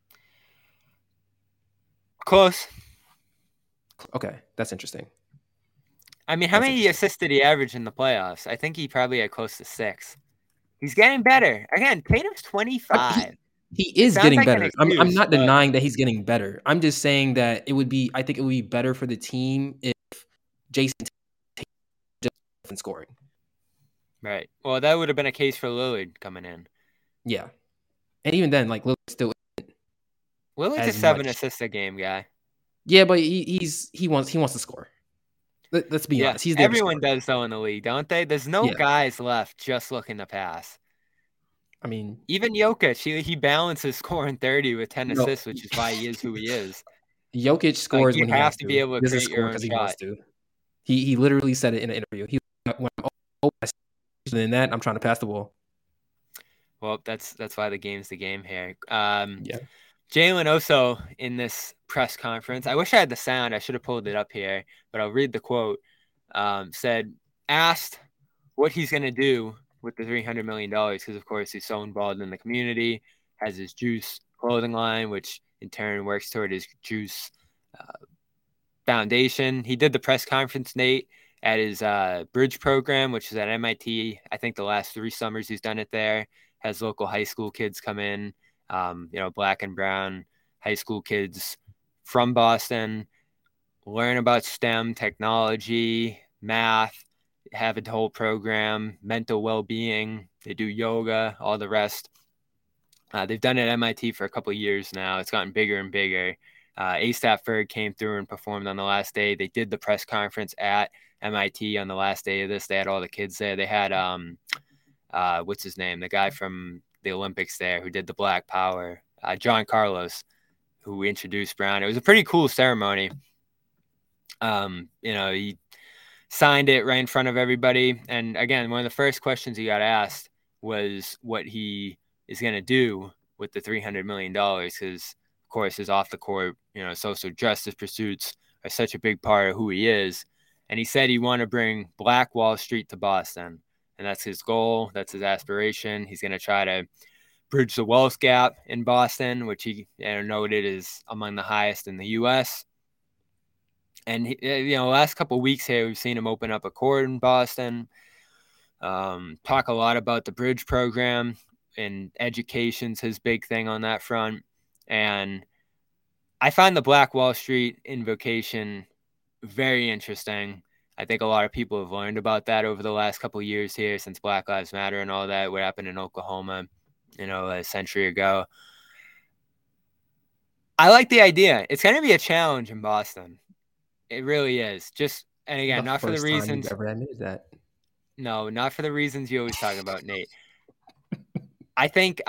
S1: Close.
S2: Okay, that's interesting.
S1: I mean, how many assists did he average in the playoffs? I think he probably had close to 6. He's getting better. Again, Tatum's 25.
S2: He is getting better. I'm not denying that he's getting better. I'm just saying that I think it would be better for the team if Jason Tatum just scoring.
S1: Right. Well, that would have been a case for Lillard coming in.
S2: Yeah. And even then, like, Lillard still
S1: Lillard's a 7 assist a game guy.
S2: Yeah, but he wants to score. Let's be honest. He's
S1: everyone does though in the league, don't they? There's no guys left just looking to pass.
S2: I mean,
S1: even Jokic, he balances scoring 30 with 10 assists, which is why he is who he is.
S2: Jokic scores when he has to.
S1: Be able to create your own shot.
S2: He literally said it in an interview. When I'm than that, I'm trying to pass the ball.
S1: Well, that's why the game's the game here.
S2: Yeah.
S1: Jalen also in this press conference, I wish I had the sound. I should have pulled it up here, but I'll read the quote. Said, asked what he's going to do with the $300 million, because, of course, he's so involved in the community, has his Juice clothing line, which in turn works toward his Juice foundation. He did the press conference, Nate, at his bridge program, which is at MIT. I think the last 3 summers he's done it there. Has local high school kids come in, black and brown high school kids from Boston, learn about STEM, technology, math, have a whole program, mental well-being. They do yoga, all the rest. They've done it at MIT for a couple of years now. It's gotten bigger and bigger. A$AP Ferg came through and performed on the last day. They did the press conference at MIT on the last day of this. They had all the kids there. They had what's his name? The guy from the Olympics there who did the Black Power, John Carlos, who introduced Brown. It was a pretty cool ceremony. He signed it right in front of everybody. And again, one of the first questions he got asked was what he is going to do with the $300 million, because, of course, his off the court, social justice pursuits are such a big part of who he is. And he said he wanted to bring Black Wall Street to Boston. And that's his goal. That's his aspiration. He's going to try to bridge the wealth gap in Boston, which he noted is among the highest in the U.S. And, last couple of weeks here, we've seen him open up a court in Boston, talk a lot about the bridge program, and education's his big thing on that front. And I find the Black Wall Street invocation very interesting. I think a lot of people have learned about that over the last couple of years here since Black Lives Matter and all that, what happened in Oklahoma, a century ago. I like the idea. It's going to be a challenge in Boston. It really is. And again, not for the reasons.
S2: You've ever admitted that.
S1: No, not for the reasons you always talk about, Nate. I think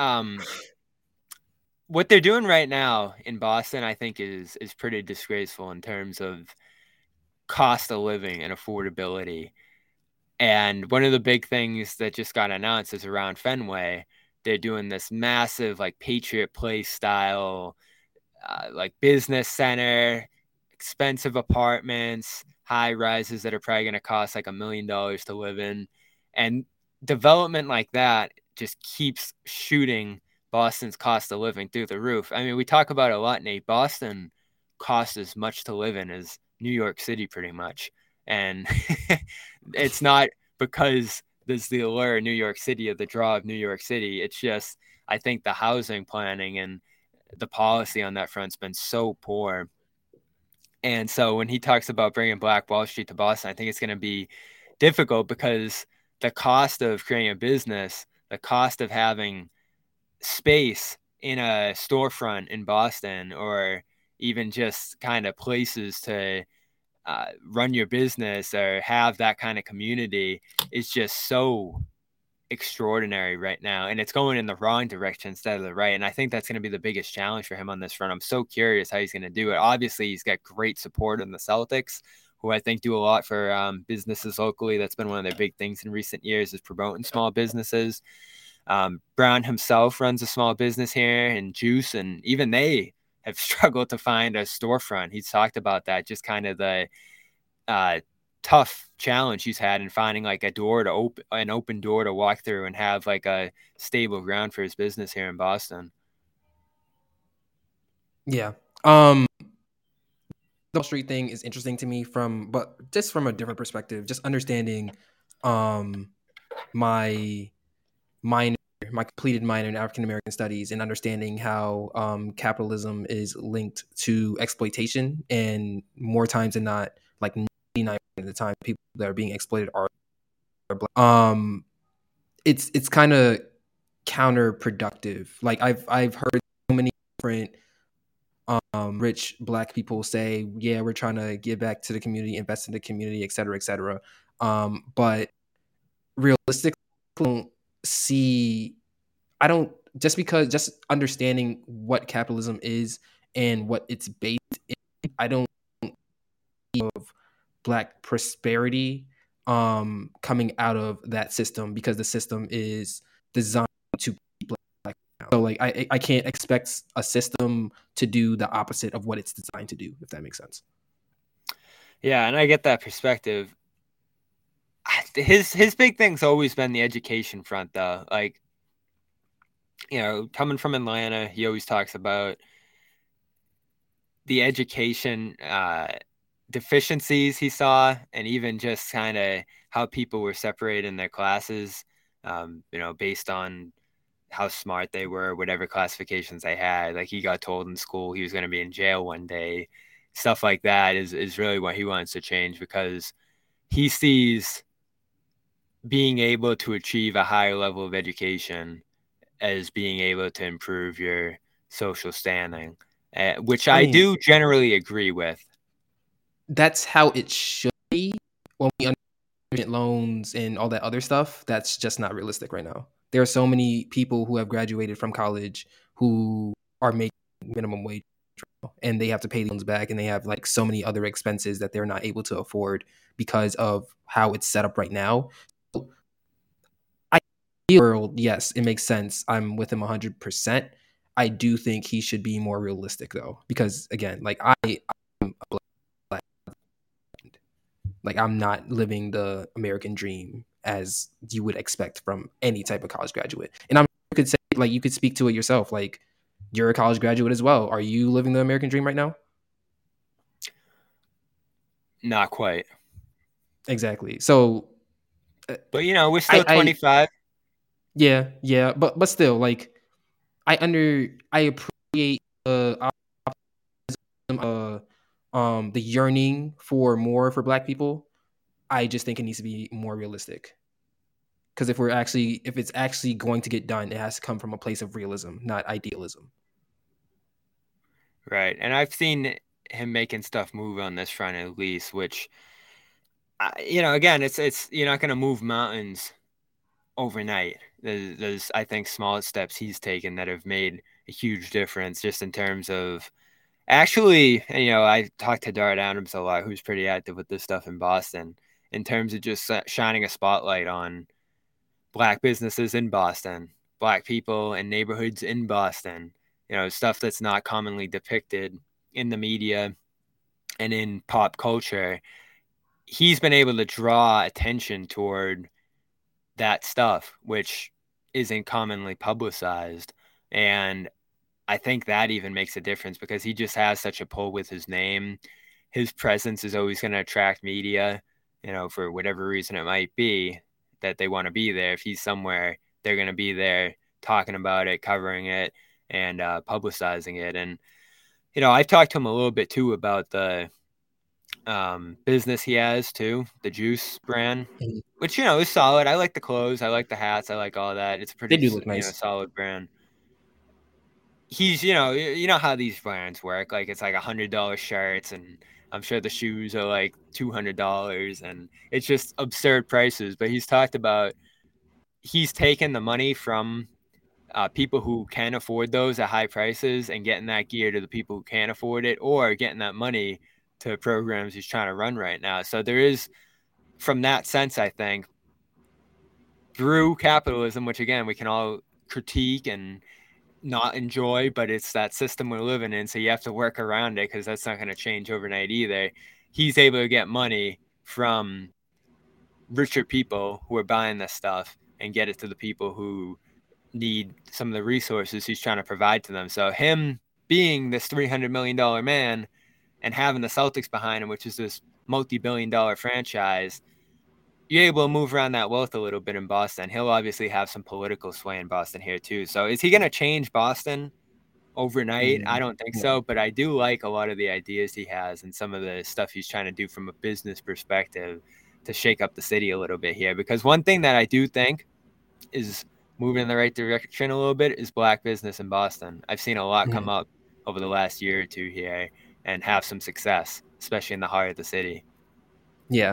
S1: what they're doing right now in Boston, I think, is pretty disgraceful in terms of cost of living and affordability. And one of the big things that just got announced is around Fenway. They're doing this massive, Patriot Place style, business center, expensive apartments, high rises that are probably going to cost $1 million to live in. And development like that just keeps shooting Boston's cost of living through the roof. I mean, we talk about it a lot, Nate. Boston costs as much to live in as New York City, pretty much. And it's not because there's the allure of New York City, or the draw of New York City. It's just, I think the housing planning and the policy on that front's been so poor. And so when he talks about bringing Black Wall Street to Boston, I think it's going to be difficult, because the cost of creating a business, the cost of having space in a storefront in Boston, or even just kind of places to run your business or have that kind of community, is just so extraordinary right now, and it's going in the wrong direction instead of the right. And I think that's going to be the biggest challenge for him on this front. I'm so curious how he's going to do it. Obviously, he's got great support in the Celtics, who I think do a lot for businesses locally. That's been one of their big things in recent years, is promoting small businesses. Brown himself runs a small business here in Juice, and even they have struggled to find a storefront. He's talked about that, just kind of the tough challenge he's had in finding an open door to walk through and have a stable ground for his business here in Boston.
S2: Yeah. The Wall Street thing is interesting to me but just from a different perspective, just understanding my completed minor in African American studies, and understanding how capitalism is linked to exploitation, and more times than not, 99% of the time, people that are being exploited are Black. It's kind of counterproductive. I've heard so many different rich Black people say, yeah, we're trying to give back to the community, invest in the community, et cetera, et cetera. But realistically, just understanding what capitalism is and what it's based in, I don't think of Black prosperity coming out of that system because the system is designed to keep black people. So like I can't expect a system to do the opposite of what it's designed to do, if that makes sense.
S1: Yeah, and I get that perspective. His big thing's always been the education front, though. Like, coming from Atlanta, he always talks about the education deficiencies he saw, and even just kind of how people were separated in their classes, based on how smart they were, whatever classifications they had. Like, he got told in school he was going to be in jail one day. Stuff like that is really what he wants to change, because he sees being able to achieve a higher level of education as being able to improve your social standing, which I do generally agree with.
S2: That's how it should be. When we understand loans and all that other stuff, that's just not realistic right now. There are so many people who have graduated from college who are making minimum wage, and they have to pay loans back, and they have like so many other expenses that they're not able to afford because of how it's set up right now. World, yes, it makes sense. I'm with him 100%. I do think he should be more realistic though, because again, like I'm I'm not living the American dream as you would expect from any type of college graduate. And you could say, like, you could speak to it yourself. Like, you're a college graduate as well. Are you living the American dream right now?
S1: Not quite.
S2: Exactly. So,
S1: but we're still 25.
S2: Yeah, but still, like, I appreciate the yearning for more for Black people. I just think it needs to be more realistic. Because if it's actually going to get done, it has to come from a place of realism, not idealism.
S1: Right, and I've seen him making stuff move on this front at least, which, again, it's you're not going to move mountains overnight. There's I think small steps he's taken that have made a huge difference, just in terms of actually, I talked to Dart Adams a lot, who's pretty active with this stuff in Boston, in terms of just shining a spotlight on Black businesses in Boston, Black people and neighborhoods in Boston, stuff that's not commonly depicted in the media and in pop culture. He's been able to draw attention toward that stuff, which isn't commonly publicized. And I think that even makes a difference, because he just has such a pull with his name. His presence is always going to attract media, for whatever reason it might be that they want to be there. If he's somewhere, they're going to be there talking about it, covering it, and publicizing it. And, I've talked to him a little bit too about the business he has too, the Juice brand, which, is solid. I like the clothes. I like the hats. I like all that. It's a pretty,
S2: they do look nice.
S1: Solid brand. He's, you know how these brands work. Like, it's like $100 shirts, and I'm sure the shoes are like $200, and it's just absurd prices. But he's talked about he's taken the money from people who can afford those at high prices and getting that gear to the people who can't afford it, or getting that money to programs he's trying to run right now. So there is, from that sense, I think, through capitalism, which again we can all critique and not enjoy, but it's that system we're living in, so you have to work around it, because that's not going to change overnight either. He's able to get money from richer people who are buying this stuff and get it to the people who need some of the resources he's trying to provide to them. So him being this $300 million man and having the Celtics behind him, which is this multi-billion-dollar franchise, you're able to move around that wealth a little bit in Boston. He'll obviously have some political sway in Boston here too. So is he going to change Boston overnight? I don't think so, but I do like a lot of the ideas he has and some of the stuff he's trying to do from a business perspective to shake up the city a little bit here. Because one thing that I do think is moving in the right direction a little bit is Black business in Boston. I've seen a lot come up over the last year or two here and have some success, especially in the heart of the city.
S2: Yeah.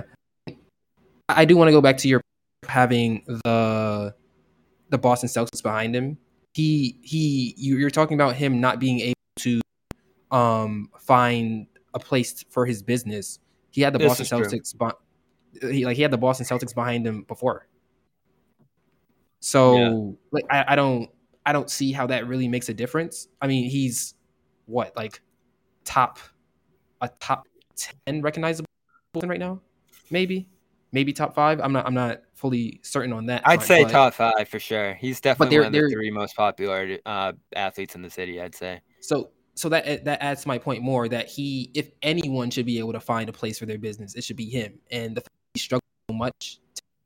S2: I do want to go back to your having the Boston Celtics behind him. You're talking about him not being able to find a place for his business. He had the Boston Celtics he had the Boston Celtics behind him before. So like I don't see how that really makes a difference. I mean, he's what, like top 10 recognizable right now, maybe top 5. I'm not fully certain on that
S1: I'd
S2: front,
S1: say
S2: but
S1: top 5 for sure. He's
S2: but
S1: definitely one of the
S2: they're
S1: 3 most popular athletes in the city, I'd say.
S2: so that adds to my point more, that he, if anyone should be able to find a place for their business, it should be him. And the fact he struggled so much.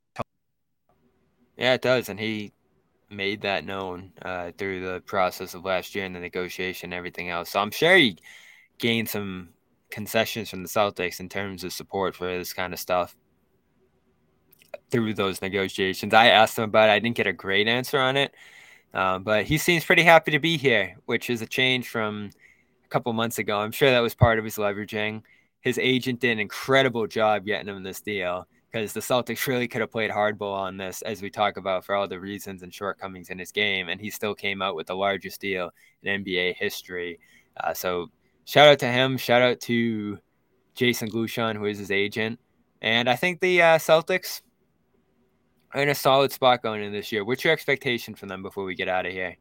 S1: Yeah, it does, and he made that known through the process of last year and the negotiation and everything else. So I'm sure he gained some concessions from the Celtics in terms of support for this kind of stuff through those negotiations. I asked him about it. I didn't get a great answer on it, but he seems pretty happy to be here, which is a change from a couple months ago. I'm sure that was part of his leveraging. His agent did an incredible job getting him this deal, because the Celtics really could have played hardball on this, as we talk about, for all the reasons and shortcomings in his game, and he still came out with the largest deal in NBA history. So shout out to him. Shout out to Jason Glushon, who is his agent. And I think the Celtics are in a solid spot going in this year. What's your expectation from them before we get out of here?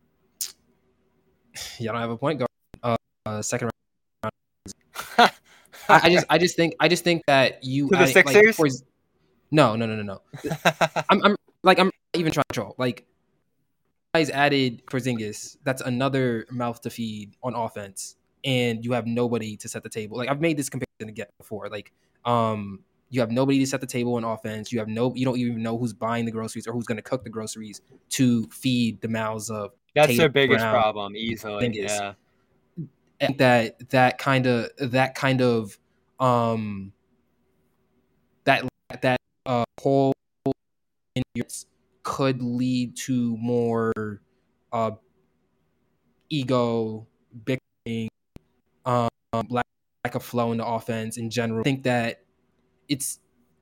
S2: You don't have a point guard. Second round. I just think that you
S1: To the Sixers?
S2: Like, no. I'm not even trying to troll. Like, guys added Porzingis. That's another mouth to feed on offense, and you have nobody to set the table. Like, I've made this comparison again before. Like, you have nobody to set the table on offense. You don't even know who's buying the groceries or who's going to cook the groceries to feed the mouths of
S1: That's
S2: Tatum,
S1: their biggest
S2: Brown,
S1: problem, easily.
S2: Porzingis.
S1: Yeah.
S2: I think that kind of that whole could lead to more ego, bickering, lack of flow in the offense in general. I think that it's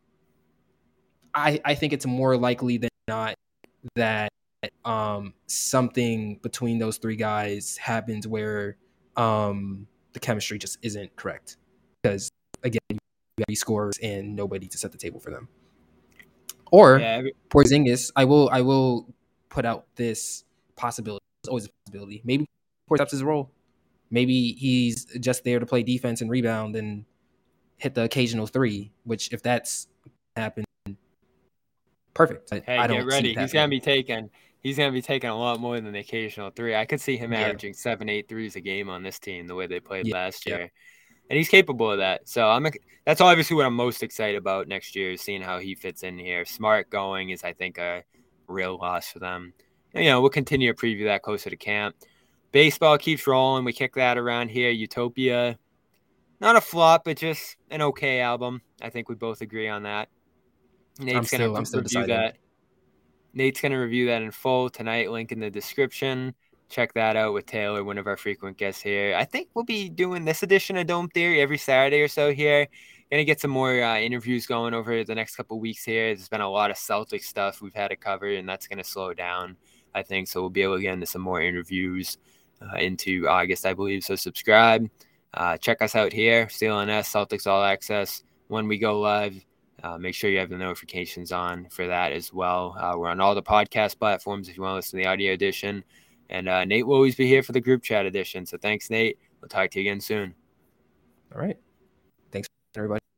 S2: I think it's more likely than not that something between those 3 guys happens where the chemistry just isn't correct, because again, you got these scorers and nobody to set the table for them. Or Porzingis, I will put out this possibility. It's always a possibility. Maybe Porzingis ups his role. Maybe he's just there to play defense and rebound and hit the occasional 3. Which, if that's happened, perfect.
S1: Hey,
S2: I don't
S1: get ready.
S2: see it
S1: He's gonna
S2: happening.
S1: be taking a lot more than the occasional 3. I could see him averaging 7-8 threes a game on this team, the way they played last year. And he's capable of that. So that's obviously what I'm most excited about next year, is seeing how he fits in here. Smart going is, I think, a real loss for them. And, we'll continue to preview that closer to camp. Baseball keeps rolling. We kick that around here. Utopia, not a flop, but just an okay album. I think we both agree on that. Nate's going to review that. Nate's going to review that in full tonight. Link in the description. Check that out with Taylor, one of our frequent guests here. I think we'll be doing this edition of Dome Theory every Saturday or so here. Going to get some more interviews going over the next couple of weeks here. There's been a lot of Celtic stuff we've had to cover, and that's going to slow down, I think. So we'll be able to get into some more interviews into August, I believe. So subscribe. Check us out here, CLNS, Celtics All Access. When we go live, make sure you have the notifications on for that as well. We're on all the podcast platforms if you want to listen to the audio edition. And Nate will always be here for the group chat edition. So thanks, Nate. We'll talk to you again soon.
S2: All right. Thanks, everybody.